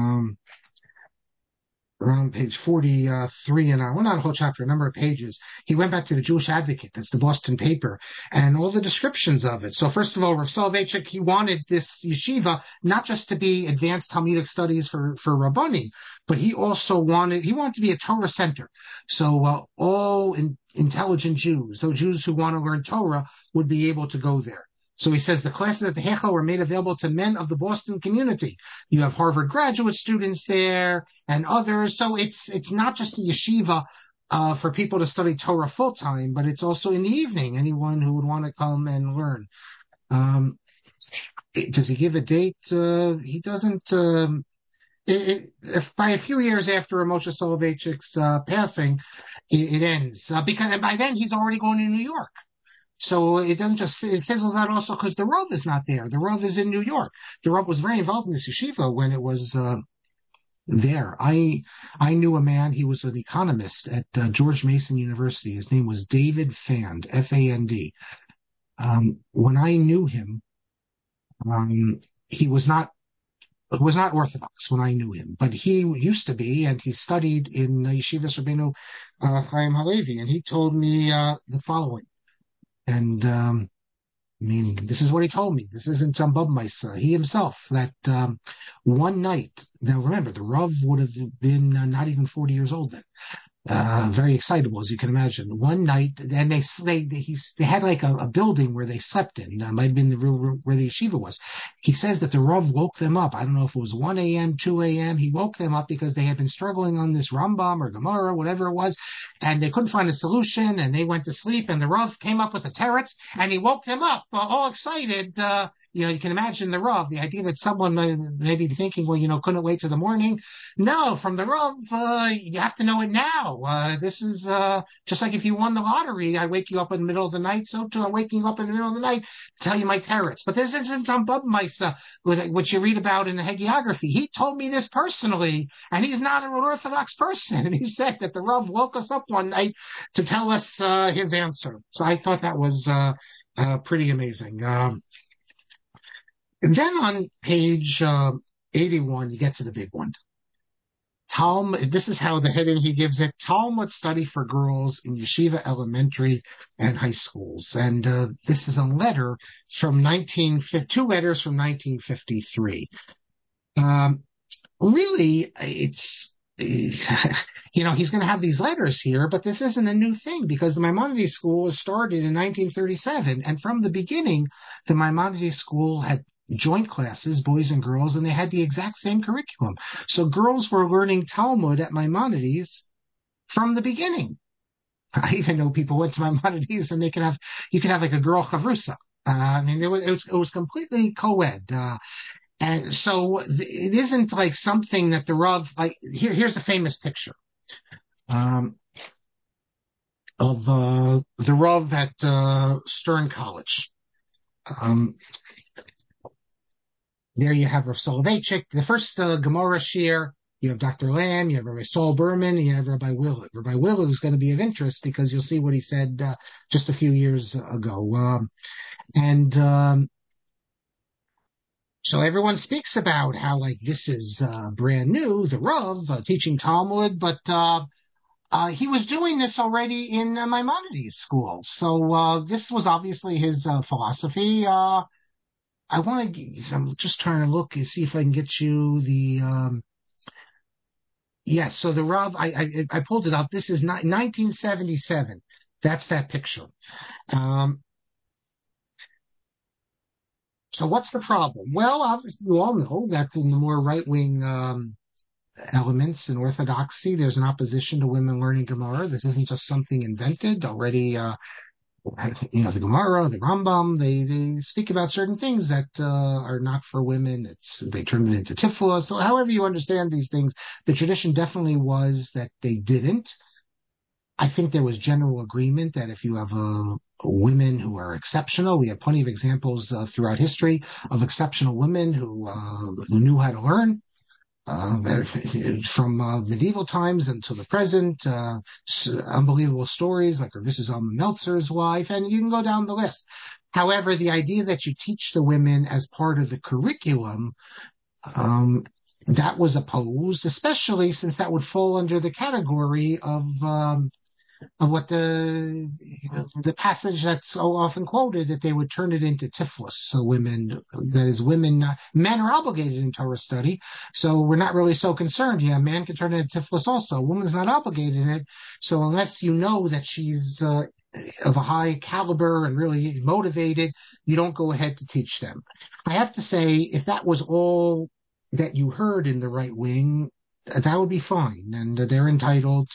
[SPEAKER 2] around page 43 and on. Well, not a whole chapter, a number of pages. He went back to the Jewish Advocate, that's the Boston paper, and all the descriptions of it. So first of all, Rav Soloveitchik, he wanted this yeshiva not just to be advanced Talmudic studies for Rabbanim, but he wanted to be a Torah center. So all intelligent Jews, those Jews who want to learn Torah, would be able to go there. So he says the classes at the Hechel were made available to men of the Boston community. You have Harvard graduate students there and others. So it's not just a yeshiva for people to study Torah full time, but it's also in the evening, anyone who would want to come and learn. Does he give a date? He doesn't. If by a few years after Moshe Soloveitchik's passing, it ends. Because by then he's already going to New York. So it doesn't just it fizzles out also because the Rav is not there. The Rav is in New York. The Rav was very involved in this yeshiva when it was there. I knew a man. He was an economist at George Mason University. His name was David Fand, F-A-N-D. When I knew him, he was not Orthodox when I knew him, but he used to be, and he studied in Yeshivas Rabbeinu Chaim Halevi, and he told me the following. And I mean, this is what he told me. This isn't some Bubmeister. He himself, that one night, now remember, the Rav would have been not even 40 years old then. Very excitable, as you can imagine. One night, and they had like a building where they slept in. That might have been the room where the yeshiva was. He says that the Rav woke them up. I don't know if it was 1 a.m., 2 a.m. He woke them up because they had been struggling on this Rambam or Gemara, whatever it was, and they couldn't find a solution, and they went to sleep, and the Rav came up with a teretz, and he woke them up, all excited. You can imagine the Rav, the idea that someone may be thinking, well, couldn't wait till the morning. No, from the Rav, you have to know it now. This is just like if you won the lottery, I wake you up in the middle of the night. So too, I'm waking you up in the middle of the night to tell you my teretz. But this isn't some Bubmeister, which you read about in the hagiography. He told me this personally, and he's not an Orthodox person. And he said that the Rav woke us up one night to tell us his answer. So I thought that was pretty amazing. And then on page 81, you get to the big one. Talmud, this is how the heading he gives it, Talmud study for girls in yeshiva elementary and high schools. And this is a letter from 1953. Really, it's, he's going to have these letters here, but this isn't a new thing because the Maimonides school was started in 1937. And from the beginning, the Maimonides school had joint classes, boys and girls, and they had the exact same curriculum. So girls were learning Talmud at Maimonides from the beginning. I even know people went to Maimonides and you can have like a girl chavrusa. It was completely co-ed. And so it isn't like something that the Rav, like, here's a famous picture of the Rav at Stern College. There you have Rav Soloveitchik, the first Gemara Shir. You have Dr. Lamb, you have Rabbi Saul Berman, you have Rabbi Willett. Rabbi Willett is going to be of interest because you'll see what he said just a few years ago. So everyone speaks about how like this is brand new, the Rav teaching Talmud, but he was doing this already in Maimonides school. So this was obviously his philosophy. I'm just trying to look and see if I can get you the, yes. So the Rav, I pulled it up. This is 1977. That's that picture. So what's the problem? Well, obviously you all know that in the more right-wing, elements in Orthodoxy, there's an opposition to women learning Gemara. This isn't just something invented already. the Gemara, the Rambam, they speak about certain things that are not for women. They turn it into tifla. So however you understand these things, the tradition definitely was that they didn't. I think there was general agreement that if you have women who are exceptional, we have plenty of examples throughout history of exceptional women who knew how to learn. From medieval times until the present, unbelievable stories like Mrs. Alma Meltzer's wife, and you can go down the list. However, the idea that you teach the women as part of the curriculum, that was opposed, especially since that would fall under the category of what the passage that's so often quoted, that they would turn it into tiflis. So women, that is women, men are obligated in Torah study. So we're not really so concerned. Yeah, a man can turn it into tiflis also. A woman's not obligated in it. So unless you know that she's of a high caliber and really motivated, you don't go ahead to teach them. I have to say, if that was all that you heard in the right wing, that would be fine. And they're entitled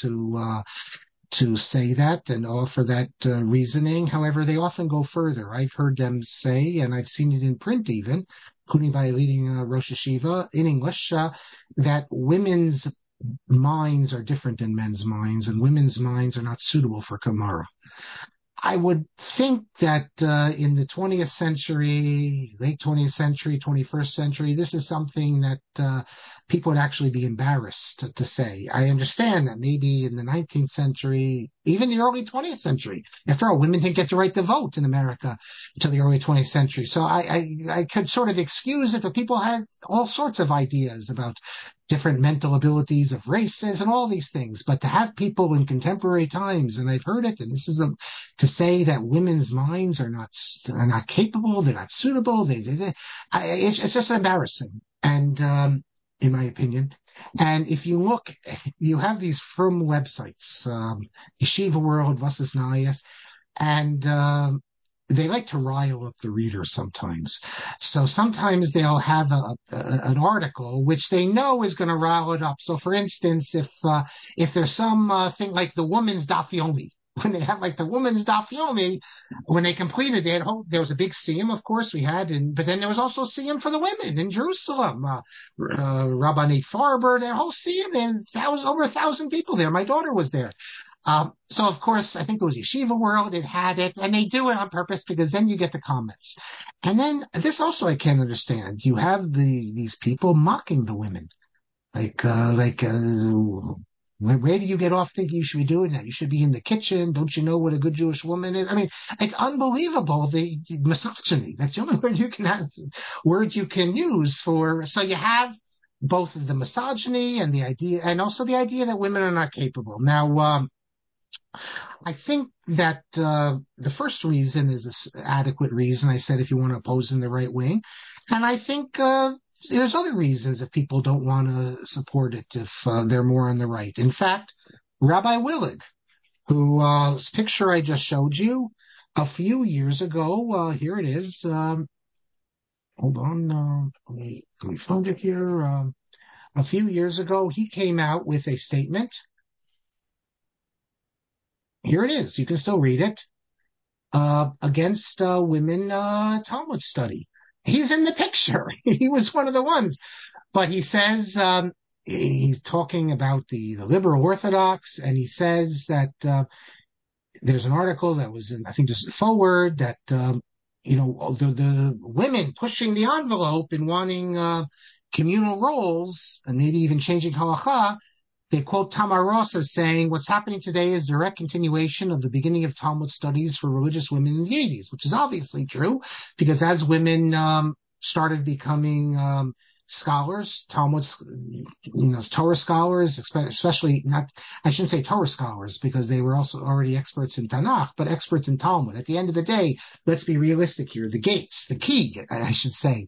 [SPEAKER 2] to say that and offer that reasoning. However, they often go further. I've heard them say, and I've seen it in print even, including by a leading Rosh Hashiva in English, that women's minds are different than men's minds, and women's minds are not suitable for Gemara. I would think that in the 20th century, late 20th century, 21st century, this is something that people would actually be embarrassed to say. I understand that maybe in the 19th century, even the early 20th century, after all, women didn't get to write the vote in America until the early 20th century. So I could sort of excuse it, but people had all sorts of ideas about different mental abilities of races and all these things. But to have people in contemporary times, and I've heard it, and this is to say that women's minds are not capable, they're not suitable, it's just embarrassing. And in my opinion. And if you look, you have these firm websites, Yeshiva World, Vasas Nayas, and they like to rile up the reader sometimes. So sometimes they'll have an article which they know is going to rile it up. So for instance, if there's some thing like the woman's Daf Yomi, when they have like the woman's Daf Yomi, when they completed, there was a big siyum, of course, but then there was also siyum for the women in Jerusalem. Rabbanit Farber, their whole siyum, there was over 1,000 people there. My daughter was there. So of course, I think it was Yeshiva World, it had it, and they do it on purpose because then you get the comments. And then this also I can't understand. You have these people mocking the women. Where do you get off thinking you should be doing that? You should be in the kitchen. Don't you know what a good Jewish woman is? I mean, it's unbelievable, the misogyny. That's the only word you can use for. So you have both the misogyny and the idea, and also the idea that women are not capable. Now, I think that the first reason is an adequate reason. I said if you want to oppose in the right wing, and I think there's other reasons if people don't want to support it, if they're more on the right. In fact, Rabbi Willig, whose picture I just showed you a few years ago, here it is. Hold on, let me find it here. A few years ago, he came out with a statement. Here it is. You can still read it. Against women Talmud study. He's in the picture. He was one of the ones. But he says, he's talking about the liberal Orthodox, and he says that there's an article that was in, I think just forward, that, the women pushing the envelope and wanting communal roles, and maybe even changing halacha. They quote Tamar Ross as saying, what's happening today is direct continuation of the beginning of Talmud studies for religious women in the 80s, which is obviously true, because as women started becoming scholars, Talmud, Torah scholars, especially I shouldn't say Torah scholars, because they were also already experts in Tanakh, but experts in Talmud. At the end of the day, let's be realistic here. The key, I should say,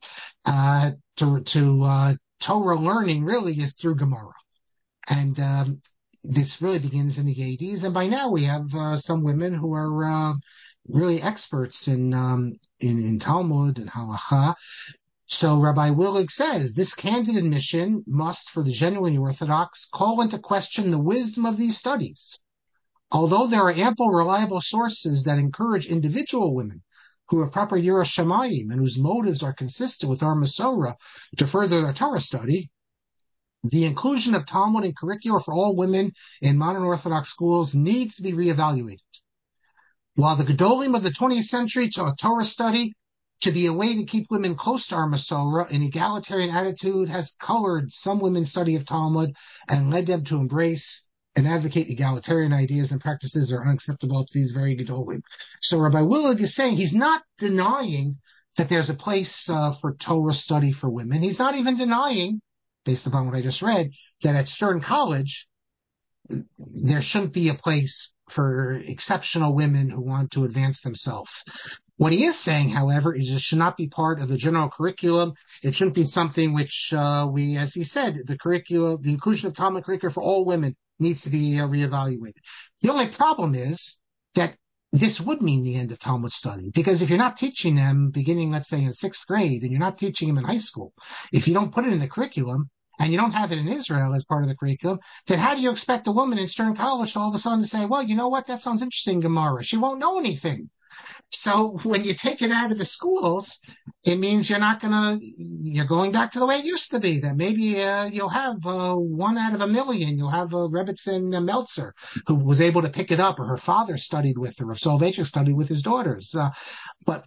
[SPEAKER 2] to Torah learning really is through Gemara. And this really begins in the 80s. And by now we have some women who are really experts in Talmud and Halacha. So Rabbi Willig says, this candid admission must, for the genuinely Orthodox, call into question the wisdom of these studies. Although there are ample reliable sources that encourage individual women who have proper Yiras Shamayim and whose motives are consistent with our Masorah to further their Torah study, the inclusion of Talmud in curricula for all women in modern Orthodox schools needs to be reevaluated. While the Gedolim of the 20th century taught Torah study to be a way to keep women close to our Masorah, an egalitarian attitude has colored some women's study of Talmud and led them to embrace and advocate egalitarian ideas and practices that are unacceptable to these very Gedolim. So Rabbi Willig is saying he's not denying that there's a place for Torah study for women. He's not even denying, based upon what I just read, that at Stern College, there shouldn't be a place for exceptional women who want to advance themselves. What he is saying, however, is it should not be part of the general curriculum. It shouldn't be something which as he said, the inclusion of Talmud curricula for all women needs to be reevaluated. The only problem is that this would mean the end of Talmud study, because if you're not teaching them beginning, let's say, in sixth grade, and you're not teaching them in high school, if you don't put it in the curriculum, and you don't have it in Israel as part of the curriculum, then how do you expect a woman in Stern College to all of a sudden say, well, you know what, that sounds interesting, Gemara. She won't know anything. So when you take it out of the schools, it means you're going back to the way it used to be, that maybe you'll have 1 out of a million. You'll have Rebbetzin Meltzer, who was able to pick it up, or her father studied with her, or Soloveitchik studied with his daughters. But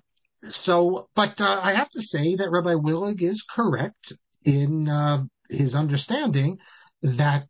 [SPEAKER 2] I have to say that Rabbi Willig is correct in his understanding that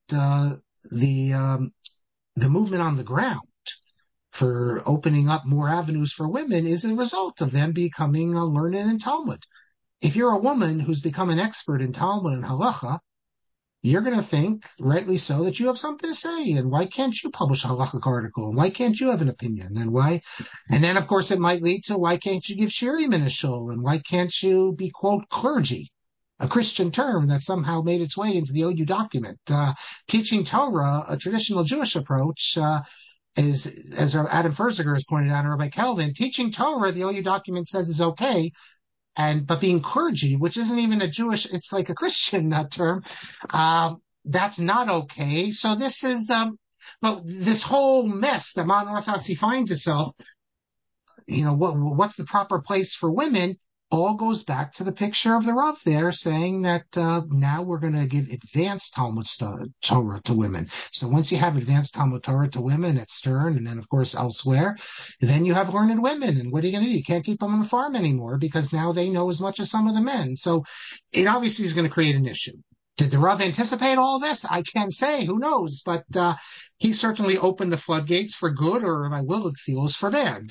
[SPEAKER 2] the movement on the ground for opening up more avenues for women is a result of them becoming learned in Talmud. If you're a woman who's become an expert in Talmud and Halacha, you're going to think, rightly so, that you have something to say. And why can't you publish a halachic article? And why can't you have an opinion? And why? And then, of course, it might lead to why can't you give shirim in a shul? And why can't you be, quote, clergy? A Christian term that somehow made its way into the OU document. Teaching Torah, a traditional Jewish approach, is, as Adam Ferziger has pointed out, and Rabbi Kelvin, teaching Torah, the OU document says is okay, but being clergy, which isn't even a Jewish, it's like a Christian term, that's not okay. So this is, but this whole mess that modern Orthodoxy finds itself, what's the proper place for women, all goes back to the picture of the Rav there saying that now we're going to give advanced Talmud Torah to women. So once you have advanced Talmud Torah to women at Stern and then, of course, elsewhere, then you have learned women. And what are you going to do? You can't keep them on the farm anymore because now they know as much as some of the men. So it obviously is going to create an issue. Did the Rav anticipate all this? I can't say. Who knows? But he certainly opened the floodgates for good, or my Willig feels for bad.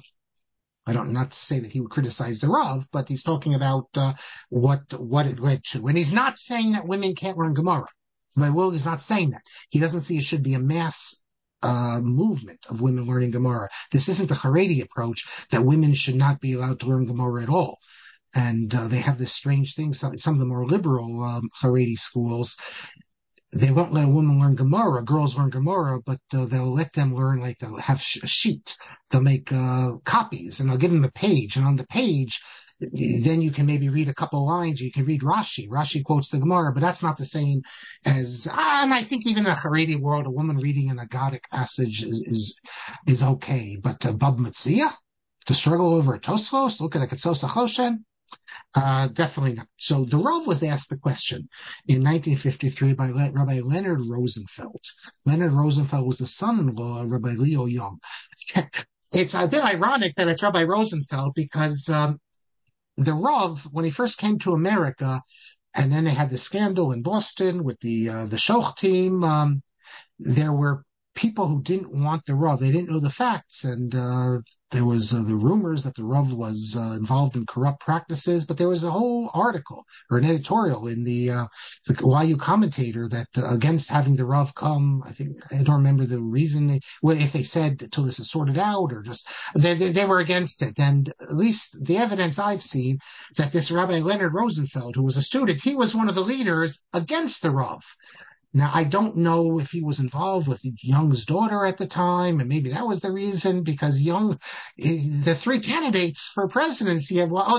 [SPEAKER 2] Not to say that he would criticize the Rav, but he's talking about what it led to. And he's not saying that women can't learn Gemara. My Willig is not saying that. He doesn't see it should be a mass movement of women learning Gemara. This isn't the Haredi approach that women should not be allowed to learn Gemara at all. And they have this strange thing. Some of the more liberal Haredi schools, they won't let a woman learn Gemara. Girls learn Gemara, but they'll let them learn, like they'll have a sheet. They'll make copies, and they'll give them a page. And on the page, then you can maybe read a couple lines. You can read Rashi. Rashi quotes the Gemara, but that's not the same as. And I think even in a Haredi world, a woman reading an Agadic passage is okay. But Bab Metzia, to struggle over a Tosfos, look at a Ketsos HaChoshen. Definitely not. So the Rav was asked the question in 1953 by Rabbi Leonard Rosenfeld. Leonard Rosenfeld was the son-in-law of Rabbi Leo Young. It's a bit ironic that it's Rabbi Rosenfeld because the Rav, when he first came to America, and then they had the scandal in Boston with the Shoch team, there were people who didn't want the Rav. They didn't know the facts, and there was the rumors that the Rav was involved in corrupt practices, but there was a whole article or an editorial in the YU Commentator that against having the Rav come. I don't remember the reason, if they said until this is sorted out or just they were against it. And at least the evidence I've seen that this Rabbi Leonard Rosenfeld, who was a student, he was one of the leaders against the Rav. Now, I don't know if he was involved with Young's daughter at the time, and maybe that was the reason, because Young, the 3 candidates for presidency have, not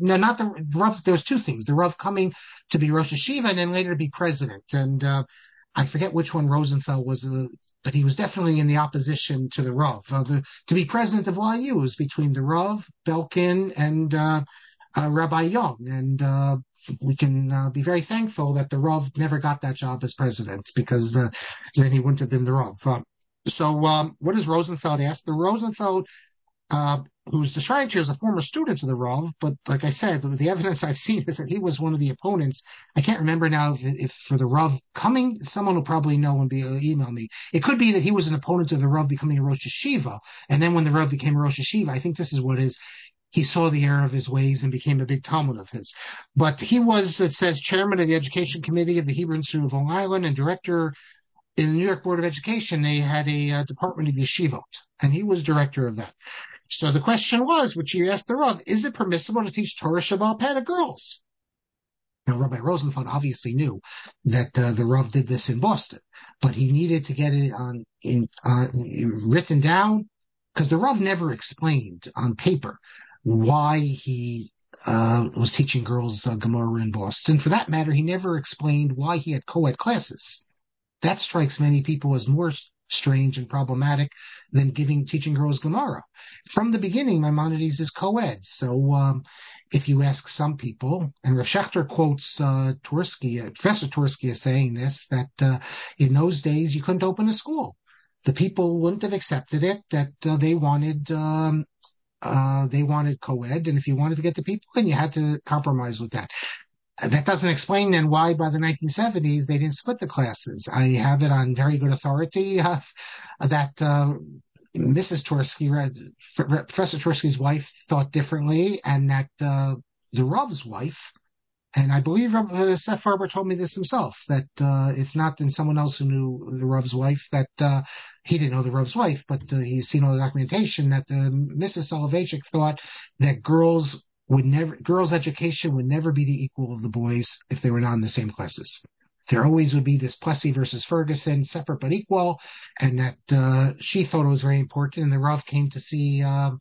[SPEAKER 2] the Rav, there was 2 things, the Rav coming to be Rosh Hashiva and then later to be president. And I forget which one Rosenfeld was, but he was definitely in the opposition to the Rav. To be president of YU was between the Rav, Belkin, and Rabbi Young. And we can be very thankful that the Rav never got that job as president, because then he wouldn't have been the Rav. So what does Rosenfeld ask? The Rosenfeld, who's described here as a former student of the Rav, but like I said, the evidence I've seen is that he was one of the opponents. I can't remember now if for the Rav coming, someone will probably know and email me. It could be that he was an opponent of the Rav becoming a Rosh Yeshiva, and then when the Rav became a Rosh Yeshiva, I think this is what is. He saw the error of his ways and became a big Talmud of his. But he was, it says, chairman of the Education Committee of the Hebrew Institute of Long Island and director in the New York Board of Education. They had a department of yeshivot, and he was director of that. So the question was, which you asked the Rav, is it permissible to teach Torah Shebaal Peh to girls? Now, Rabbi Rosenfeld obviously knew that the Rav did this in Boston, but he needed to get it written down, because the Rav never explained on paper why he was teaching girls Gemara in Boston. For that matter, he never explained why he had co-ed classes. That strikes many people as more strange and problematic than teaching girls Gemara. From the beginning, Maimonides is co-ed. So if you ask some people, and Rav Shechter quotes Professor Twersky as saying this, that in those days you couldn't open a school. The people wouldn't have accepted it, that they wanted co-ed, and if you wanted to get the people in, you had to compromise with that. That doesn't explain then why by the 1970s they didn't split the classes. I have it on very good authority that Mrs. Twersky, Professor Twersky's wife, thought differently, and that the Rav's wife, and I believe Seth Farber told me this himself, that if not, then someone else who knew the Rav's wife, that he didn't know the Rav's wife, but he's seen all the documentation, that Mrs. Soloveitchik thought that girls' education would never be the equal of the boys if they were not in the same classes. There always would be this Plessy versus Ferguson, separate but equal, and that she thought it was very important. And the Rav came to see,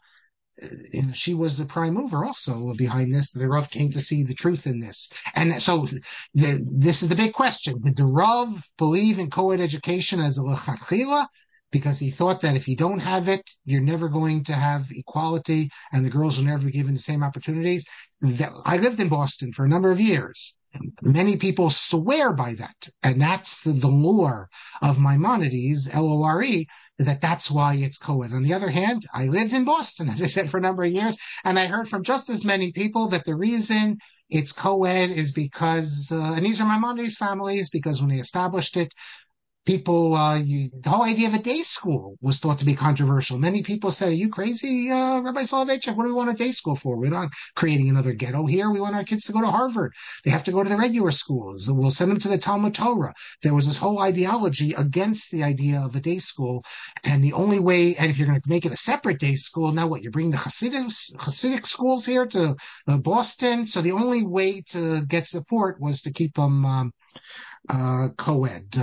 [SPEAKER 2] she was the prime mover also behind this. The Rav came to see the truth in this. And so this is the big question. Did the Rav believe in co-ed education as a lechatchila? Because he thought that if you don't have it, you're never going to have equality and the girls will never be given the same opportunities. I lived in Boston for a number of years. Many people swear by that. And that's the lore of Maimonides, L-O-R-E, that's why it's co-ed. On the other hand, I lived in Boston, as I said, for a number of years, and I heard from just as many people that the reason it's co-ed is because, and these are Maimonides families, because when they established it, people, the whole idea of a day school was thought to be controversial. Many people said, are you crazy, Rabbi Soloveitchik? What do we want a day school for? We're not creating another ghetto here. We want our kids to go to Harvard. They have to go to the regular schools. We'll send them to the Talmud Torah. There was this whole ideology against the idea of a day school. And the only way, and if you're going to make it a separate day school, now what? You bring the Hasidic schools here to Boston. So the only way to get support was to keep them co-ed.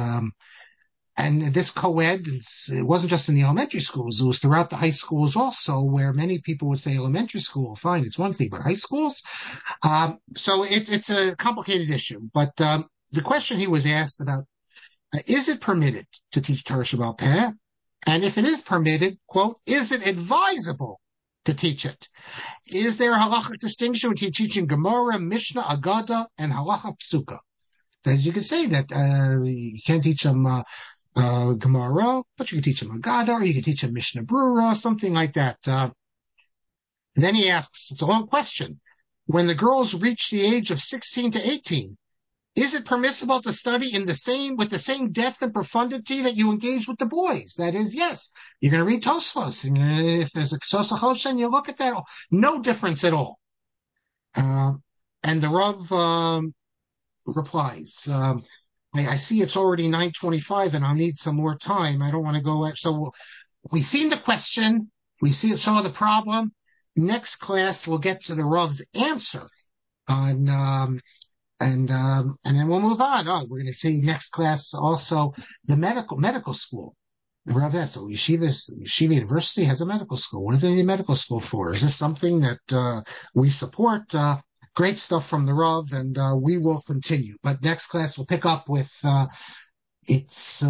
[SPEAKER 2] And this co-ed, it wasn't just in the elementary schools, it was throughout the high schools also, where many people would say elementary school, fine, it's one thing, but high schools? So it's a complicated issue. But the question he was asked about, is it permitted to teach Torah Shebaal Peh? And if it is permitted, quote, is it advisable to teach it? Is there a halachic distinction between teaching Gemara, Mishnah, Agada, and halacha psuka? As you could say that you can't teach them Gemara, but you can teach them Agada, or you can teach them Mishnah Brura, something like that. And then he asks, it's a long question, when the girls reach the age of 16 to 18, is it permissible to study with the same depth and profundity that you engage with the boys? That is, yes, you're going to read Tosfos, and if there's a Ksos HaChoshen, you look at that, no difference at all. And the Rav replies, I see it's already 9:25 and I'll need some more time. I don't want to go. So we've seen the question. We saw the problem. Next class, we'll get to the Rav's answer on, and then we'll move on. We're going to see next class also the medical school. The Rav has, so Yeshiva University has a medical school. What do they need a medical school for? Is this something that we support? Great stuff from the Rav, and we will continue. But next class we'll pick up with It's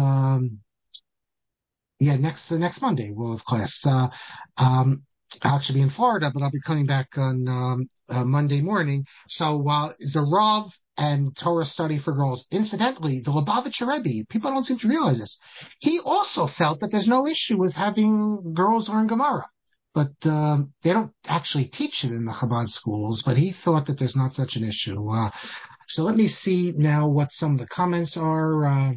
[SPEAKER 2] next Monday we'll have class. I'll actually be in Florida, but I'll be coming back on Monday morning. So the Rav and Torah study for girls. Incidentally, the Lubavitcher Rebbe, people don't seem to realize this. He also felt that there's no issue with having girls learn Gemara, but they don't actually teach it in the Chabad schools. But he thought that there's not such an issue. So let me see now what some of the comments are.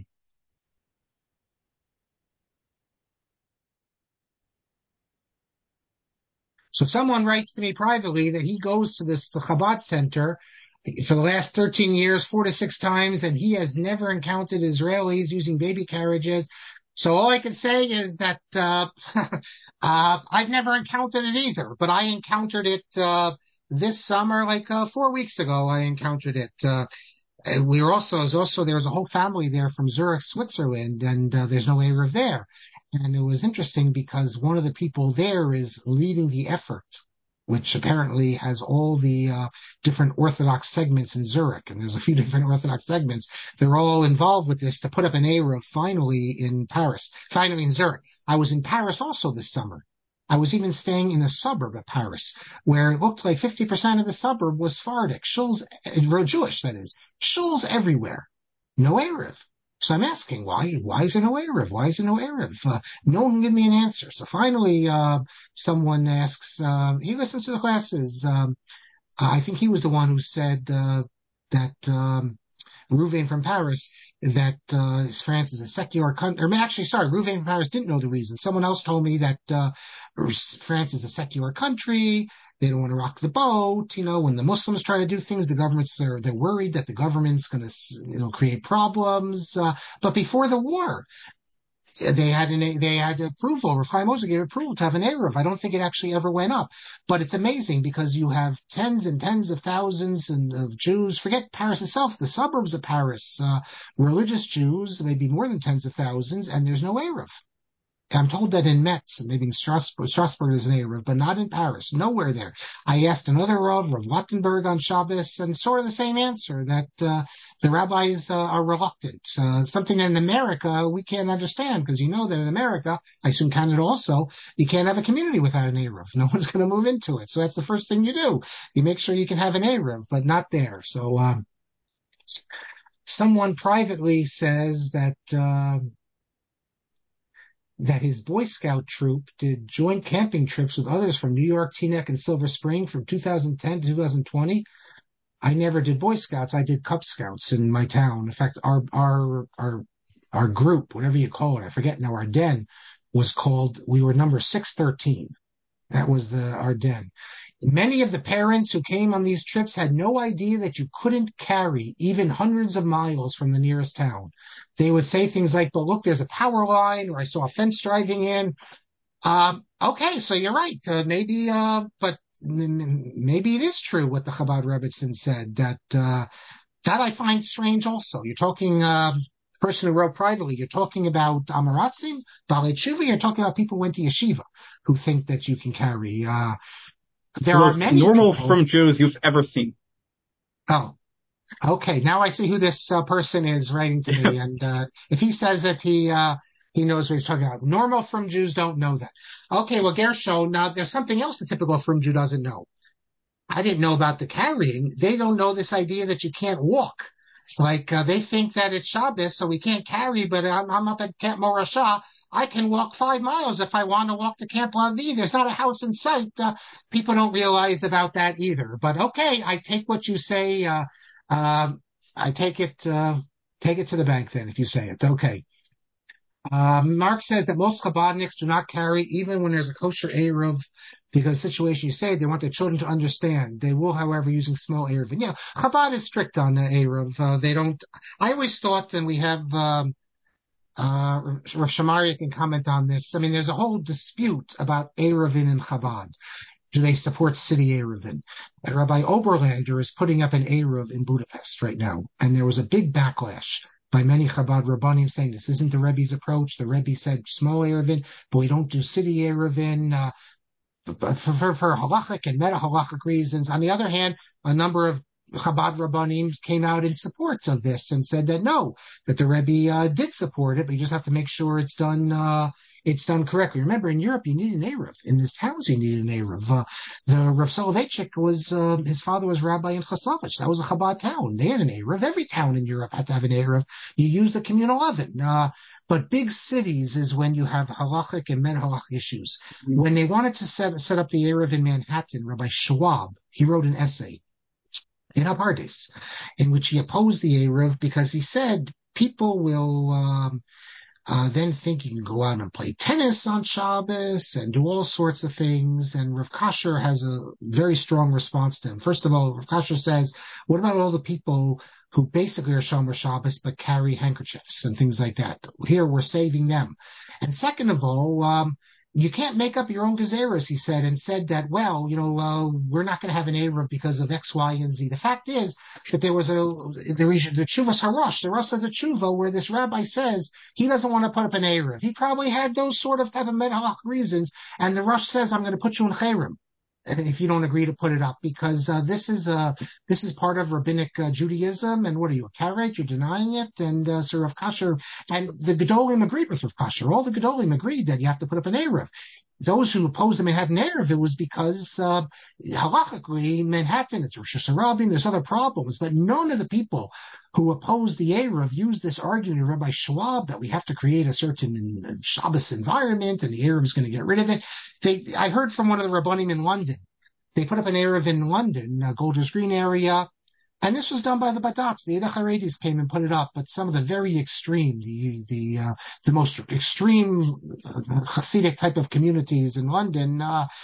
[SPEAKER 2] So someone writes to me privately that he goes to this Chabad center for the last 13 years, 4 to 6 times, and he has never encountered Israelis using baby carriages. So all I can say is that I've never encountered it either, but I encountered it this summer, like 4 weeks ago. I encountered it. We were also there was a whole family there from Zurich, Switzerland, and there's no Erev there. And it was interesting because one of the people there is leading the effort, which apparently has all the different Orthodox segments in Zurich, and there's a few different Orthodox segments. They're all involved with this to put up an Erev finally in Paris, finally in Zurich. I was in Paris also this summer. I was even staying in a suburb of Paris where it looked like 50% of the suburb was Sephardic, shuls, Jewish, that is, shuls everywhere. No Erev. So I'm asking, why is there no Erev? Why is there no Erev? No one can give me an answer. So finally, someone asks, he listens to the classes. I think he was the one who said that Rouvain from Paris, that France is a secular country. Or actually, sorry, Rouvain from Paris didn't know the reason. Someone else told me that France is a secular country. They don't want to rock the boat. When the Muslims try to do things, they're worried that the government's going to, create problems. But before the war, they had approval. Rav Chaim Ozer gave approval to have an Erev. I don't think it actually ever went up, but it's amazing because you have tens and tens of thousands of Jews. Forget Paris itself, the suburbs of Paris, religious Jews, maybe more than tens of thousands, and there's no Erev. I'm told that in Metz, maybe in Strasbourg is an Erev, but not in Paris, nowhere there. I asked another Rav Wattenberg on Shabbos, and sort of the same answer, that the rabbis are reluctant. Something that in America we can't understand, because you know that in America, I assume Canada also, you can't have a community without an Erev. No one's going to move into it. So that's the first thing you do. You make sure you can have an Erev, but not there. So someone privately says that his Boy Scout troop did joint camping trips with others from New York, Teaneck, and Silver Spring from 2010 to 2020. I never did Boy Scouts. I did Cub Scouts in my town. In fact, our group, whatever you call it, I forget now, our den was called, we were number 613. That was our den. Many of the parents who came on these trips had no idea that you couldn't carry even hundreds of miles from the nearest town. They would say things like, "But look, there's a power line," or "I saw a fence driving in." Okay, so you're right. But maybe it is true what the Chabad Rebbetzin said, that I find strange also. You're talking, person who wrote privately, you're talking about Amaratzim, Balei Tshuva, you're talking about people who went to yeshiva who think that you can carry. There are many
[SPEAKER 3] normal
[SPEAKER 2] people.
[SPEAKER 3] from Jews you've ever seen.
[SPEAKER 2] Oh, okay. Now I see who this person is writing to me, and if he says that he knows what he's talking about. Normal from Jews don't know that. Okay, well, Gershon, now there's something else the typical from Jew doesn't know. I didn't know about the carrying. They don't know this idea that you can't walk. Like they think that it's Shabbos, so we can't carry. But I'm up at Camp Morashah. I can walk 5 miles if I want to walk to Camp Lavi. There's not a house in sight. People don't realize about that either. But okay, I take what you say. I take it to the bank then if you say it. Okay. Mark says that most Chabadniks do not carry even when there's a kosher Erev, because the situation you say, they want their children to understand. They will, however, using small Erev. And yeah, Chabad is strict on Erev. They don't. I always thought, and we have Rav Shamaria can comment on this. I mean, there's a whole dispute about Erevin and Chabad. Do they support city Erevin? And Rabbi Oberlander is putting up an Erev in Budapest right now, and there was a big backlash by many Chabad Rabbanim saying this isn't the Rebbe's approach. The Rebbe said small Erevin, but we don't do city Erevin. But for halachic and meta halachic reasons. On the other hand, a number of Chabad Rabbanim came out in support of this and said that no, that the Rebbe did support it, but you just have to make sure it's done correctly. Remember, in Europe, you need an Eruv. In these towns, you need an Eruv. The Rav Soloveitchik was, his father was rabbi in Chasavich. That was a Chabad town. They had an Eruv. Every town in Europe had to have an Eruv. You use the communal oven. But big cities is when you have halachic and men halachic issues. When they wanted to set up the Eruv in Manhattan, Rabbi Schwab, he wrote an essay in Apardes, in which he opposed the Eruv because he said people will then think you can go out and play tennis on Shabbos and do all sorts of things. And Rav Kasher has a very strong response to him. First of all, Rav Kasher says, what about all the people who basically are Shomer Shabbos but carry handkerchiefs and things like that? Here, we're saving them. And second of all, you can't make up your own gezeros, he said, and said that, well, we're not going to have an Eruv because of X, Y, and Z. The fact is that there was the Tshuvas Harosh. The Rosh says a Tshuva where this rabbi says he doesn't want to put up an Eruv. He probably had those sort of type of medhalach reasons, and the Rosh says, I'm going to put you in Cherem if you don't agree to put it up, because this is part of rabbinic Judaism. And what are you, a karet? You're denying it. And so Rav Kasher and the Gedolim agreed with Rav Kasher. All the Gedolim agreed that you have to put up an Eruv. Those who opposed the Manhattan Eruv, it was because halachically Manhattan, it's Rosh Hashanah, there's other problems, but none of the people who opposed the Eruv used this argument of Rabbi Schwab that we have to create a certain Shabbos environment and the Eruv is going to get rid of it. I heard from one of the Rabbanim in London. They put up an Eruv in London, Golders Green area, and this was done by the Badats. The Eidah Haredis came and put it up, but some of the very extreme, the most extreme Hasidic type of communities in London,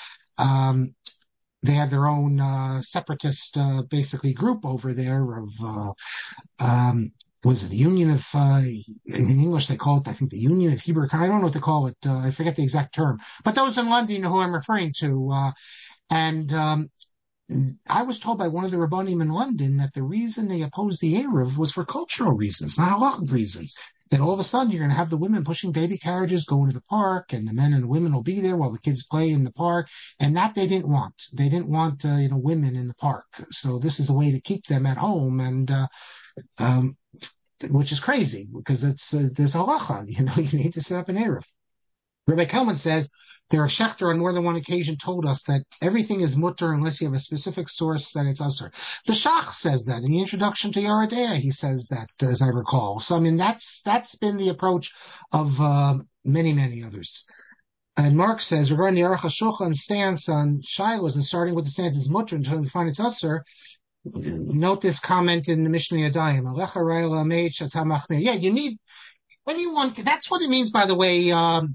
[SPEAKER 2] they had their own separatist, basically group over there of, was it the Union of, in English they call it, I think the Union of Hebrew, I don't know what to call it, I forget the exact term, but those in London know who I'm referring to, and I was told by one of the Rabbanim in London that the reason they opposed the Eruv was for cultural reasons, not halachic reasons. That all of a sudden you're going to have the women pushing baby carriages going to the park, and the men and the women will be there while the kids play in the park, and that they didn't want. They didn't want women in the park. So this is a way to keep them at home, and which is crazy because there's halacha. You need to set up an Eruv. Rabbi Kalman says, the Rav Shechter on more than one occasion told us that everything is mutter unless you have a specific source that it's usher. The Shach says that in the introduction to Yoredea, he says that, as I recall. So, I mean, that's been the approach of many, many others. And Mark says, regarding the Aruch HaShulchan stance on Shilas and starting with the stance is mutter until we find it's usher, note this comment in the Mishnah Yadayim. Yeah, you need anyone. That's what it means, by the way.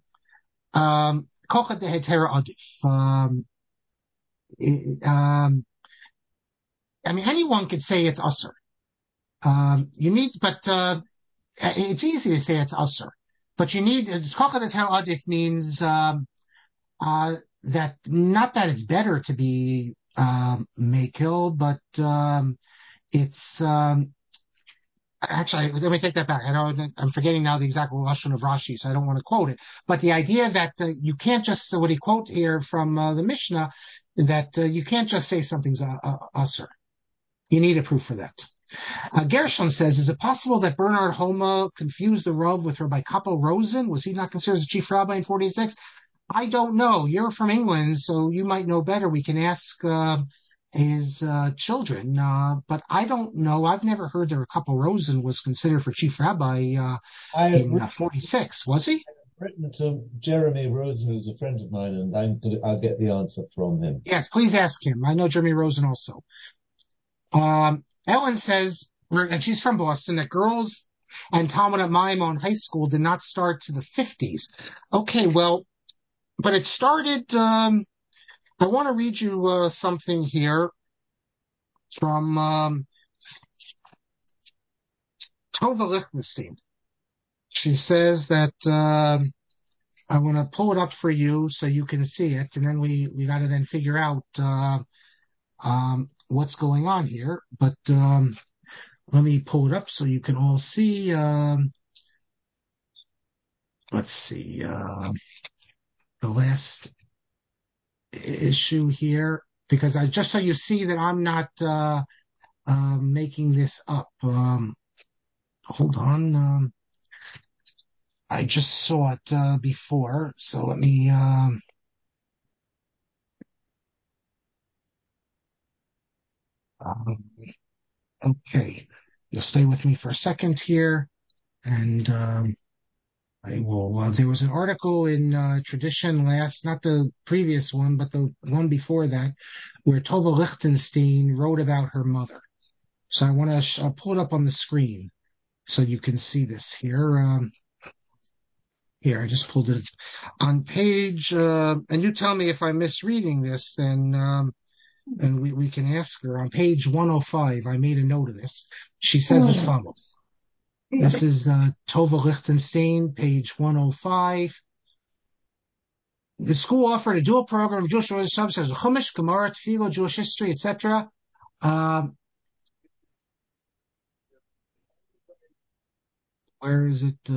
[SPEAKER 2] Kocha de hetera adif. I mean, anyone could say it's usher. But it's easy to say it's usher. But you need kocha de hetera adif means that not that it's better to be mekil, but it's actually, let me take that back. I'm forgetting now the exact lashon of Rashi, so I don't want to quote it. But the idea that you can't just, what he quote here from the Mishnah, that you can't just say something's usher. You need a proof for that. Gershon says, is it possible that Bernard Homa confused the Rav with Rabbi Kappel Rosen? Was he not considered as a chief rabbi in 46? I don't know. You're from England, so you might know better. We can ask his children, but I don't know. I've never heard that Kappel Rosen was considered for chief rabbi in 46. Was he?
[SPEAKER 3] Written to Jeremy Rosen, who's a friend of mine, and I'll get the answer from him.
[SPEAKER 2] Yes, please ask him. I know Jeremy Rosen also. Ellen says, and she's from Boston, that girls and Talmud at Maimon High School did not start to the 50s. Okay, well, but it started. I want to read you something here from Tova Lichtenstein. She says that I want to pull it up for you so you can see it, and then we got to then figure out what's going on here. But let me pull it up so you can all see. Let's see. The last issue here, because just so you see that I'm not making this up. Hold on. I just saw it before, so let me. Okay, you'll stay with me for a second here, and I will. There was an article in Tradition not the previous one, but the one before that, where Tova Lichtenstein wrote about her mother. So I want to I'll pull it up on the screen so you can see this here. Here, I just pulled it on page, and you tell me if I'm misreading this, then and we can ask her. On page 105, I made a note of this. She says as follows. This is Tova Lichtenstein, page 105. The school offered a dual program of Jewish religious subjects, Chumash, Gemara, Tefillah, Jewish history, etc. Where is it?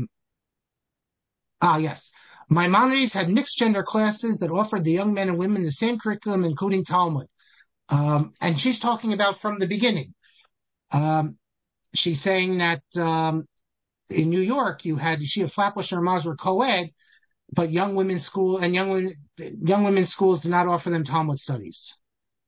[SPEAKER 2] Yes. Maimonides had mixed gender classes that offered the young men and women the same curriculum, including Talmud. And she's talking about from the beginning. She's saying that in New York, Yeshiva Flatbush and Ramaz were co-ed, but young women's schools did not offer them Talmud studies.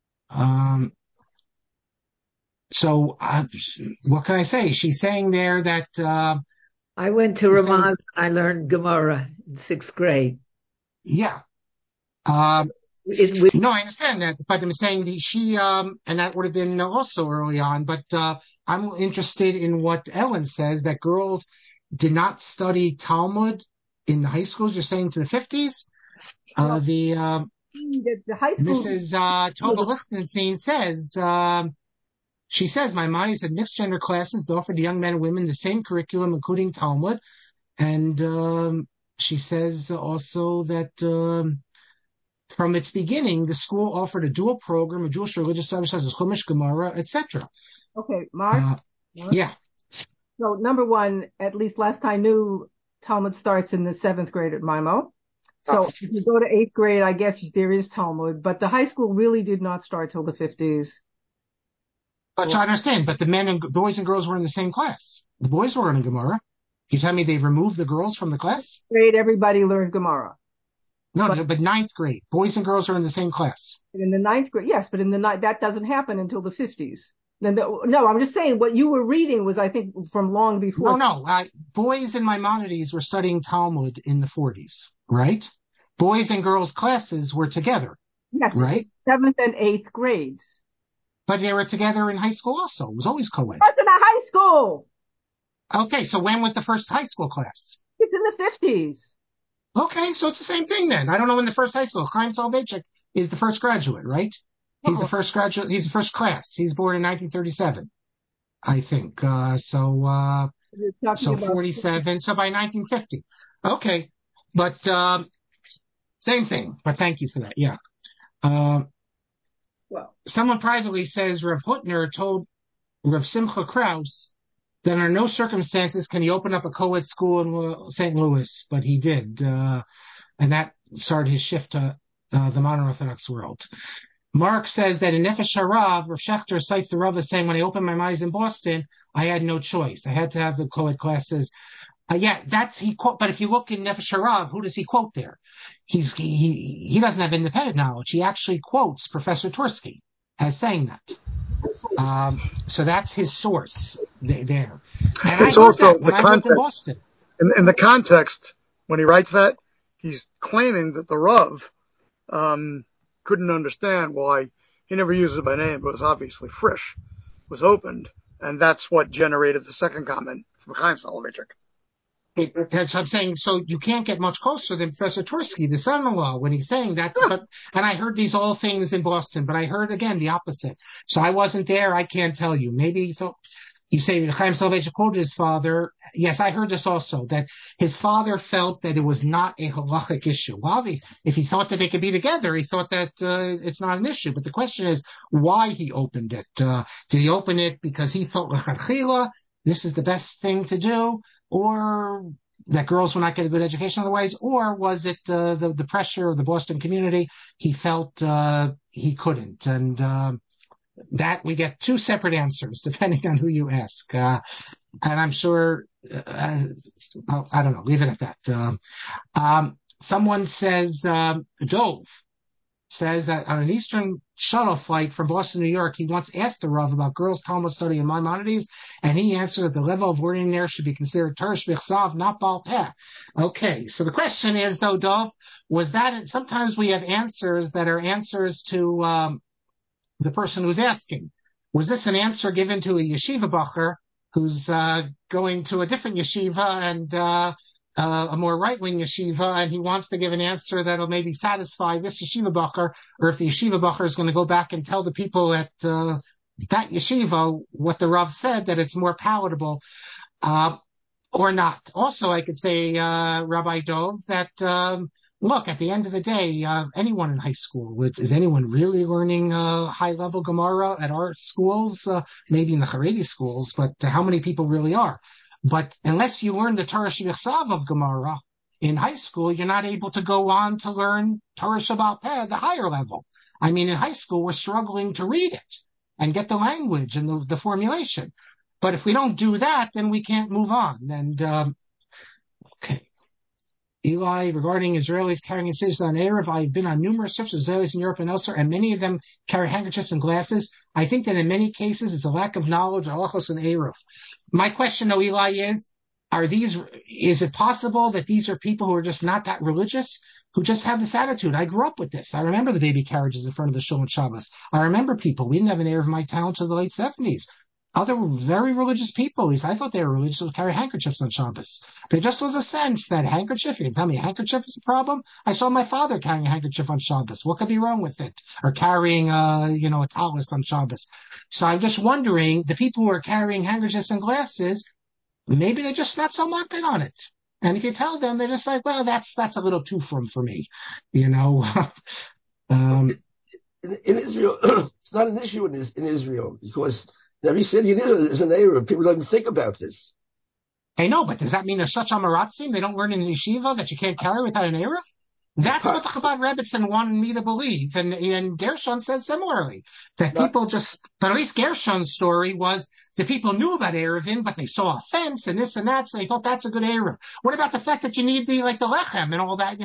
[SPEAKER 2] So what can I say? She's saying there that
[SPEAKER 4] I went to Ramaz. I learned Gemara in 6th grade.
[SPEAKER 2] Yeah. No, I understand that, but I'm saying and that would have been also early on, but I'm interested in what Ellen says, that girls did not study Talmud in the high schools. You're saying to the 50s? The high school. Mrs. Tova Lichtenstein says, she says, Maimonides had mixed gender classes that offered young men and women the same curriculum, including Talmud. And she says also that from its beginning, the school offered a dual program of Jewish religious subjects such as Chumash, Gemara, etc.
[SPEAKER 5] Okay, Mark?
[SPEAKER 2] Yeah.
[SPEAKER 5] So number one, at least last I knew, Talmud starts in the 7th grade at MIMO. So if you go to 8th grade, I guess there is Talmud, but the high school really did not start till the 50s.
[SPEAKER 2] But I understand, but the boys and girls were in the same class. The boys were in Gemara. You tell me they removed the girls from the class?
[SPEAKER 5] Grade, everybody learned Gemara.
[SPEAKER 2] No, but 9th grade, boys and girls are in the same class.
[SPEAKER 5] In the 9th grade, yes, but that doesn't happen until the 50s. No, I'm just saying what you were reading was, I think, from long before.
[SPEAKER 2] No, boys in Maimonides were studying Talmud in the 40s, right? Boys and girls classes were together,
[SPEAKER 5] yes,
[SPEAKER 2] right?
[SPEAKER 5] 7th and 8th grades.
[SPEAKER 2] But they were together in high school also. It was always co-ed.
[SPEAKER 5] That's in a high school.
[SPEAKER 2] Okay, so when was the first high school class?
[SPEAKER 5] It's in the 50s.
[SPEAKER 2] Okay, so it's the same thing then. I don't know when the first high school. Chaim Soloveitchik is the first graduate, right? He's the first graduate. He's the first class. He's born in 1937, I think. So 47. So by 1950. Okay, but same thing. But thank you for that. Yeah. Someone privately says Rav Hutner told Rav Simcha Kraus that under no circumstances can he open up a co-ed school in St. Louis, but he did. And that started his shift to the modern Orthodox world. Mark says that in Nefesh Harav, Rav Schechter cites the Rav as saying, when I opened my eyes in Boston, I had no choice. I had to have the co-ed classes. But if you look in Nefesh Harav, who does he quote there? He doesn't have independent knowledge. He actually quotes Professor Tursky as saying that. So that's his source there. And
[SPEAKER 6] it's also the context.
[SPEAKER 2] In Boston.
[SPEAKER 6] In the context, when he writes that, he's claiming that the Rav couldn't understand why he never uses it by name, but it was obviously Frisch was opened, and that's what generated the second comment from Chaim Soloveitchik.
[SPEAKER 2] That's what I'm saying. So you can't get much closer than Professor Tursky, the son-in-law, when he's saying that. Yeah. And I heard these all things in Boston, but I heard again the opposite. So I wasn't there. I can't tell you. Maybe he thought. You say Chaim Soloveitchik quoted his father. Yes, I heard this also, that his father felt that it was not a halachic issue. Well, if he thought that they could be together, he thought that it's not an issue. But the question is why he opened it. Did he open it because he thought l'chadchila, this is the best thing to do, or that girls will not get a good education otherwise, or was it the pressure of the Boston community? He felt he couldn't. And that we get two separate answers depending on who you ask. And I'm sure, well, I don't know, leave it at that. Someone says, Dove says that on an Eastern shuttle flight from Boston, New York, he once asked the Rav about girls' Talmud study in Maimonides, and he answered that the level of learning there should be considered Torah Shvichsav, not Baal Peh. Okay, so the question is, though, Dov, was that, sometimes we have answers that are answers to the person who's asking. Was this an answer given to a yeshiva bacher who's going to a different yeshiva and a more right-wing yeshiva, and he wants to give an answer that'll maybe satisfy this yeshiva bacher, or if the yeshiva bacher is going to go back and tell the people at that yeshiva what the Rav said, that it's more palatable, or not. Also, I could say, Rabbi Dov, that look, at the end of the day, anyone in high school, is anyone really learning high-level Gemara at our schools? Maybe in the Haredi schools, but how many people really are? But unless you learn the Torah Shvichsav of Gemara in high school, you're not able to go on to learn Torah Shebaal Peh, the higher level. I mean, in high school, we're struggling to read it and get the language and the formulation. But if we don't do that, then we can't move on. And, okay. Eli, regarding Israelis carrying incisions on Erev, I've been on numerous trips with Israelis in Europe and elsewhere, and many of them carry handkerchiefs and glasses. I think that in many cases, it's a lack of knowledge of halachos and Erev. My question, though, Eli, is it possible that these are people who are just not that religious, who just have this attitude? I grew up with this. I remember the baby carriages in front of the shul on Shabbos. I remember people. We didn't have an Erev in my town until the late 70s. Other very religious people, at least I thought they were religious, would carry handkerchiefs on Shabbos. There just was a sense that handkerchief, you can tell me a handkerchief is a problem? I saw my father carrying a handkerchief on Shabbos. What could be wrong with it? Or carrying, a talus on Shabbos. So I'm just wondering, the people who are carrying handkerchiefs and glasses, maybe they're just not so mopping on it. And if you tell them, they're just like, well, that's a little too frum for me,
[SPEAKER 7] In Israel, it's not an issue in Israel, because every city in Israel is an area. People don't even think about this.
[SPEAKER 2] I know, but does that mean there's such amaratzim? They don't learn in the yeshiva that you can't carry without an Erev? That's what the Chabad Rebbetzin wanted me to believe. And Gershon says similarly, that people but at least Gershon's story was the people knew about Erevin, but they saw a fence and this and that, so they thought that's a good Erev. What about the fact that you need the lechem and all that?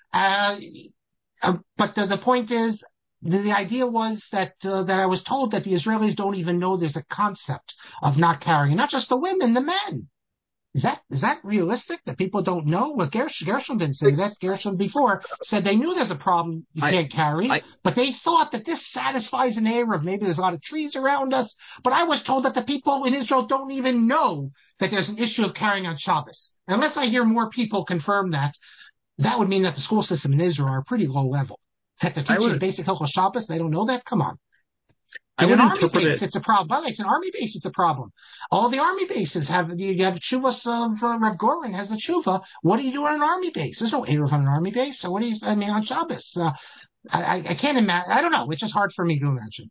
[SPEAKER 2] But the point is, the idea was that I was told that the Israelis don't even know there's a concept of not carrying, not just the women, the men. Is that realistic that people don't know? Well, Gershon didn't say that. Gershon before said they knew there's a problem you can't carry, but they thought that this satisfies an Erev. Maybe there's a lot of trees around us, but I was told that the people in Israel don't even know that there's an issue of carrying on Shabbos. Unless I hear more people confirm that, that would mean that the school system in Israel are pretty low level. That they're teaching basic Hilchos Shabbos, they don't know that? Come on. In an army base, it's a problem. By the way, it's an army base, it's a problem. All the army bases have tshuvas of Rav Goren has a tshuva. What do you do on an army base? There's no Erev on an army base. So what do you, on Shabbos? I can't imagine. I don't know. It's just hard for me to imagine.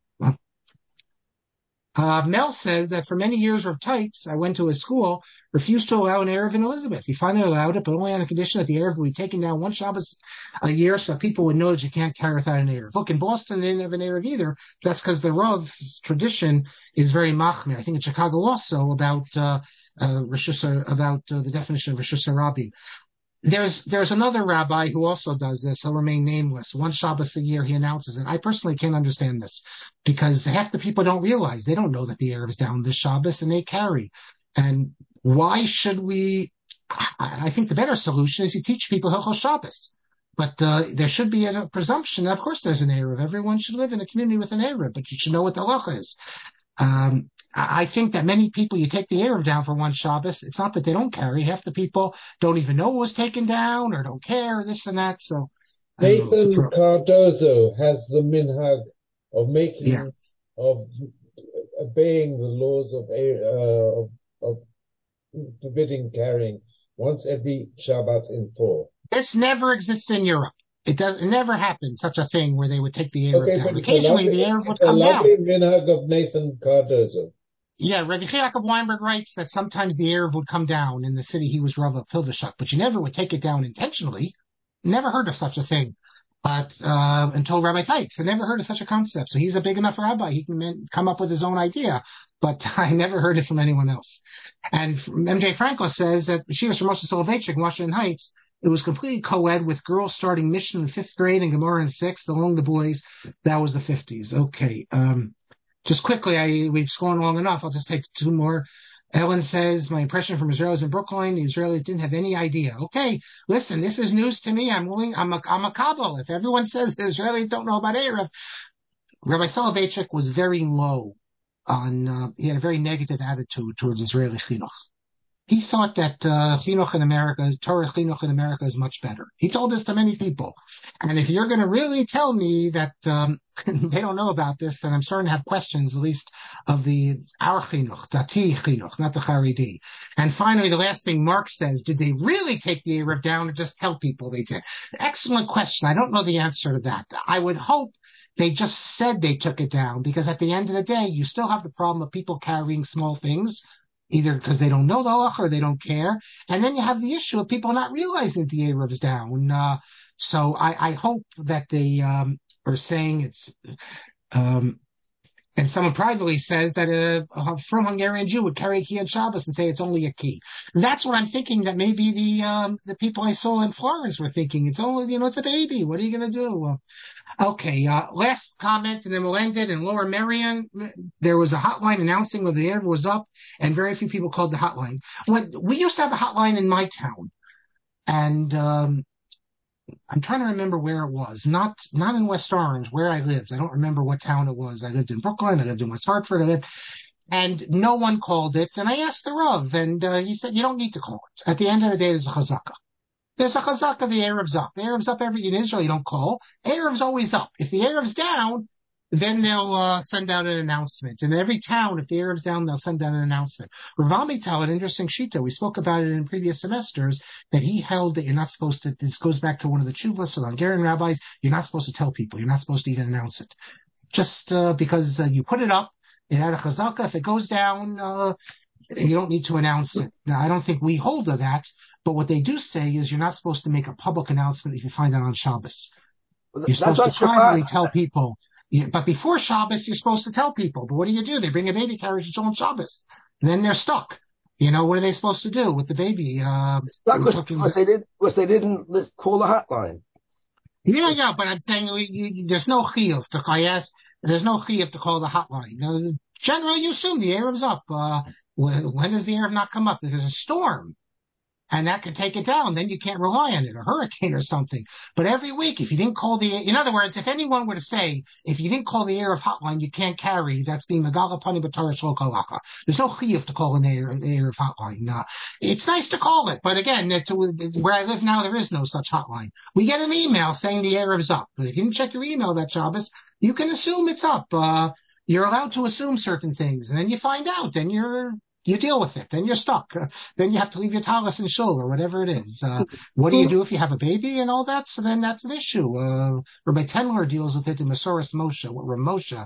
[SPEAKER 2] Mel says that for many years of tights, I went to a school, refused to allow an Erev in Elizabeth. He finally allowed it, but only on the condition that the Erev would be taken down one Shabbos a year so people would know that you can't carry without an Erev. Look, in Boston, they didn't have an Erev either. That's because the Rav's tradition is very machmir. I think in Chicago also about the definition of Rishus HaRabim. There's another rabbi who also does this. He'll remain nameless. One Shabbos a year, he announces it. I personally can't understand this because half the people don't realize. They don't know that the Erev is down this Shabbos and they carry. And why should we? I think the better solution is you teach people Hilchos Shabbos. But there should be a presumption. Of course, there's an Erev. Everyone should live in a community with an Erev, but you should know what the halacha is. I think that many people, you take the Erev down for one Shabbos, it's not that they don't carry. Half the people don't even know it was taken down or don't care, this and that. So
[SPEAKER 3] Nathan Cardozo has the minhag of of obeying the laws of forbidding carrying once every Shabbat in 4.
[SPEAKER 2] This never existed in Europe. It never happened, such a thing where they would take the Erev down. Occasionally the Erev would come down.
[SPEAKER 3] The minhag of Nathan Cardozo.
[SPEAKER 2] Yeah, Rabbi Yaakov Weinberg writes that sometimes the Erev would come down in the city he was Rav of Pilvashuk, but you never would take it down intentionally. Never heard of such a thing. but until Rabbi Teitz. I never heard of such a concept. So he's a big enough rabbi. He can come up with his own idea, but I never heard it from anyone else. And MJ Franco says that she was from Moshe Soloveitchik in Washington Heights. It was completely co-ed with girls starting Mishnah in 5th grade and Gemara in 6th, along the boys. That was the 50s. Okay. Just quickly, we've gone long enough. I'll just take 2 more. Ellen says, my impression from Israelis in Brookline, the Israelis didn't have any idea. Okay, listen, this is news to me. I'm a Kabul. If everyone says the Israelis don't know about Erev, Rabbi Soloveitchik was very low on, he had a very negative attitude towards Israeli chinuch. He thought that chinuch in America, Torah chinuch in America is much better. He told this to many people. And if you're going to really tell me that they don't know about this, then I'm starting to have questions, at least of our chinuch, dati chinuch, not the Haredi. And finally, the last thing Mark says, did they really take the Erev down or just tell people they did? Excellent question. I don't know the answer to that. I would hope they just said they took it down, because at the end of the day, you still have the problem of people carrying small things, either because they don't know the halacha or they don't care. And then you have the issue of people not realizing that the Erev is down. So I hope that they are saying it's, and someone privately says that a from Hungarian Jew would carry a key on Shabbos and say it's only a key. That's what I'm thinking that maybe the people I saw in Florence were thinking. It's only, it's a baby. What are you going to do? Okay, last comment, and then we'll end it. In Lower Merion, there was a hotline announcing whether the Erev was up, and very few people called the hotline. We used to have a hotline in my town, and I'm trying to remember where it was. Not in West Orange, where I lived. I don't remember what town it was. I lived in Brooklyn. I lived in West Hartford. And no one called it. And I asked the Rav, and he said, you don't need to call it. At the end of the day, there's a chazakah. There's a chazakah, the Erev's up. The Erev's up in Israel, you don't call. Erev's always up. If the Erev's down, then they'll send out an announcement. In every town, if the Erev's down, they'll send out an announcement. Rav Amital, an interesting shita, we spoke about it in previous semesters, that he held that you're not supposed to, this goes back to one of the Chuvas or the Hungarian rabbis, you're not supposed to tell people. You're not supposed to even announce it. Just because you put it up, it had a chazakah. If it goes down, you don't need to announce it. Now, I don't think we hold to that, but what they do say is you're not supposed to make a public announcement if you find out on Shabbos. You're supposed to privately tell people. But before Shabbos, you're supposed to tell people. But what do? They bring a baby carriage, it's on Shabbos. Then they're stuck. What are they supposed to do with the baby?
[SPEAKER 7] Stuck because they didn't call the hotline.
[SPEAKER 2] Yeah, but I'm saying there's no chiyuv to chayes. There's no chiyuv to call the hotline. Now, generally, you assume the Erev's up. When does the Erev not come up? If there's a storm, and that could take it down, then you can't rely on it, a hurricane or something. But every week, if you didn't call in other words, if anyone were to say, if you didn't call the Erev hotline, you can't carry, that's being Megala Pani B'Torah Shel Kalacha. There's no chiyuv to call an Erev hotline. It's nice to call it, but again, where I live now, there is no such hotline. We get an email saying the Erev's up, but if you didn't check your email that Shabbos, you can assume it's up. You're allowed to assume certain things, and then you find out, then you deal with it. Then you're stuck. Then you have to leave your talis in shul or whatever it is. What do you do if you have a baby and all that? So then that's an issue. Rabbi Tendler deals with it in Masoras Moshe. Where Moshe,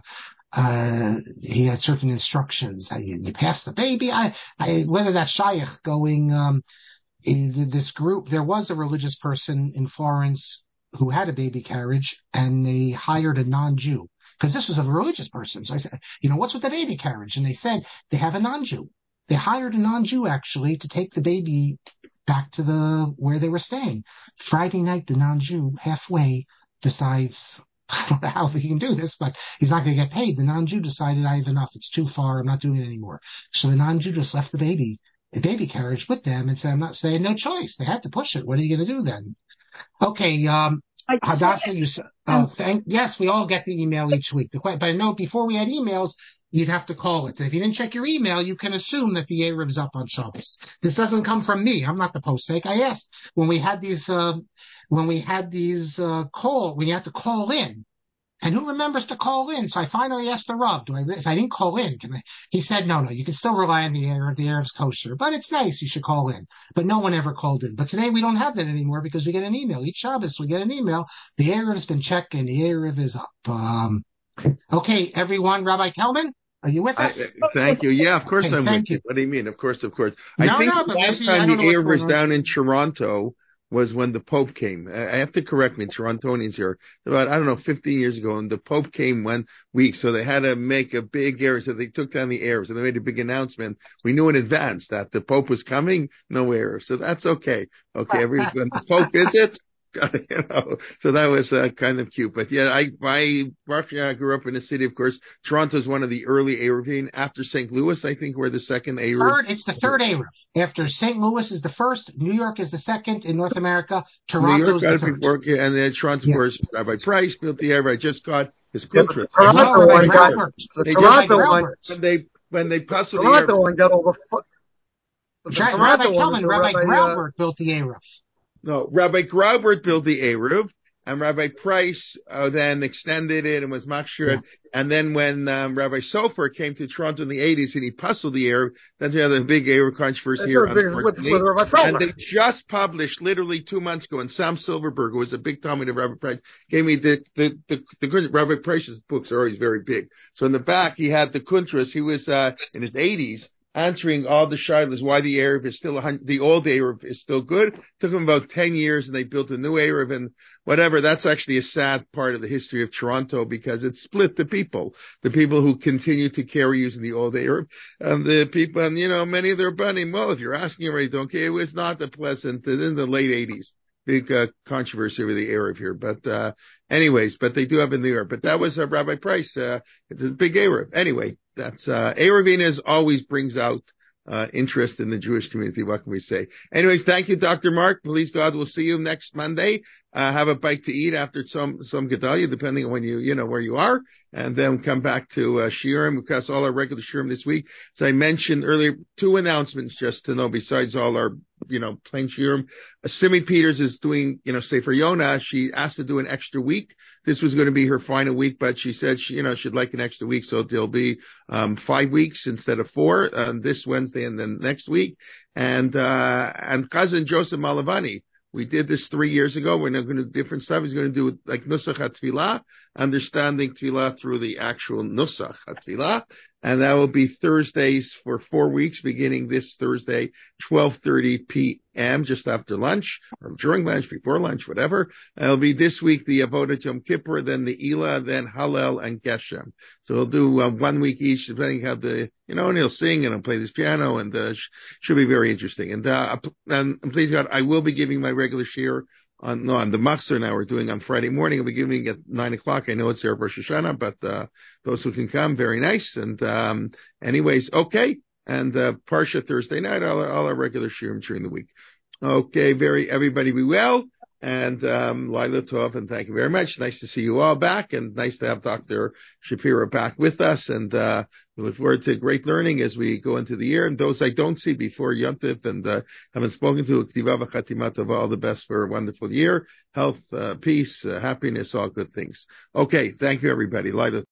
[SPEAKER 2] he had certain instructions. You pass the baby. Whether that's Shaykh going, this group, there was a religious person in Florence who had a baby carriage, and they hired a non-Jew. Because this was a religious person. So I said, what's with the baby carriage? And they said, they have a non-Jew. They hired a non-Jew, actually, to take the baby back to where they were staying. Friday night, the non-Jew halfway decides, I don't know how he can do this, but he's not going to get paid. The non-Jew decided, I have enough. It's too far. I'm not doing it anymore. So the non-Jew just left the baby carriage with them and said, they had no choice. They had to push it. What are you going to do then? Okay, Hadassah, yes, we all get the email each week. But I know before we had emails, you'd have to call it. And if you didn't check your email, you can assume that the Erev's up on Shabbos. This doesn't come from me. I'm not the posek. I asked when you had to call in. And who remembers to call in? So I finally asked the Rav, if I didn't call in, he said, no, you can still rely on the Erev. The Erev's kosher. But it's nice, you should call in. But no one ever called in. But today we don't have that anymore because we get an email. Each Shabbos we get an email. The Erev's been checked and the Erev is up. Okay, everyone. Rabbi Kelman, are you with us?
[SPEAKER 1] Thank you. Yeah, of course I'm with you. What do you mean? Of course. I think last time the Erev was down in Toronto was when the Pope came. I have to correct me, Torontonians here. About, 15 years ago, and the Pope came 1 week, so they had to make a big error. So they took down the errors, and they made a big announcement. We knew in advance that the Pope was coming, no error. So that's okay. Okay, when the Pope visits, so that was kind of cute. But yeah, I grew up in a city, of course. Toronto is one of the early Eruv. After St. Louis, I think we're the second Eruv.
[SPEAKER 2] It's the third Eruv. After St. Louis is the first, New York is the second in North America,
[SPEAKER 1] Toronto's
[SPEAKER 2] the third.
[SPEAKER 1] Before, and then Toronto, of course, Rabbi Price built the Eruv. I just got his
[SPEAKER 6] Kuntras. When they passed the Toronto one got all the
[SPEAKER 2] Rabbi Kelman, Rabbi Graubert built the Eruv.
[SPEAKER 1] No, Rabbi Graubert built the Eruv, and Rabbi Price then extended it and was makshir. And then when Rabbi Sofer came to Toronto in the 80s and he puzzled the Eruv, then you had a big Eruv controversy here. And they just published literally 2 months ago, and Sam Silverberg, who was a big Talmud of Rabbi Price, gave me the Rabbi Price's books are always very big. So in the back, he had the Kuntras. He was in his 80s. Answering all the shilas, why the Eruv is still the old Eruv is still good. Took them about 10 years and they built a new Eruv and whatever. That's actually a sad part of the history of Toronto because it split the people who continue to carry using the old Eruv and the people, and many of their bunning. Well, if you're asking already, don't care. It was not the pleasant in the late 80s. Big controversy over the Eruv here, but anyways, but they do have in the Eruv. But that was Rabbi Price. It's a big Eruv. Anyway, that's Eruvin always brings out interest in the Jewish community. What can we say? Anyways, thank you, Dr. Mark. Please God, we'll see you next Monday. Have a bite to eat after some Gedalia, depending on when where you are, and then come back to Shiurim, because all our regular Shiurim this week. As I mentioned earlier, 2 announcements just to know besides all our plain Shiurim. Simi Peters is doing Sefer Yonah. She asked to do an extra week. This was going to be her final week, but she said she'd like an extra week, so there'll be 5 weeks instead of 4 this Wednesday and then next week. And cousin Joseph Malavani. We did this 3 years ago. We're now going to do different stuff. He's going to do like Nusach HaTfilah, understanding Tfilah through the actual Nusach HaTfilah. And that will be Thursdays for 4 weeks, beginning this Thursday, 12:30 p.m., just after lunch, or during lunch, before lunch, whatever. It'll be this week, the Avodah Yom Kippur, then the Elah, then Hallel and Geshem. So we'll do 1 week each, depending how and he'll sing and he'll play this piano, and should be very interesting. And please God, I will be giving my regular share on the Machzor now we're doing on Friday morning. I'll be giving at 9:00. I know it's there Rosh Hashanah, but those who can come, very nice. And anyways, okay. And Parsha Thursday night, all our regular shiurim during the week. Okay, everybody be well. And Laila Tov, and thank you very much. Nice to see you all back, and nice to have Dr. Shapiro back with us. And we look forward to great learning as we go into the year. And those I don't see before Yontif and haven't spoken to, K'tiva v'chatima tova, all the best for a wonderful year. Health, peace, happiness, all good things. Okay, thank you, everybody. Laila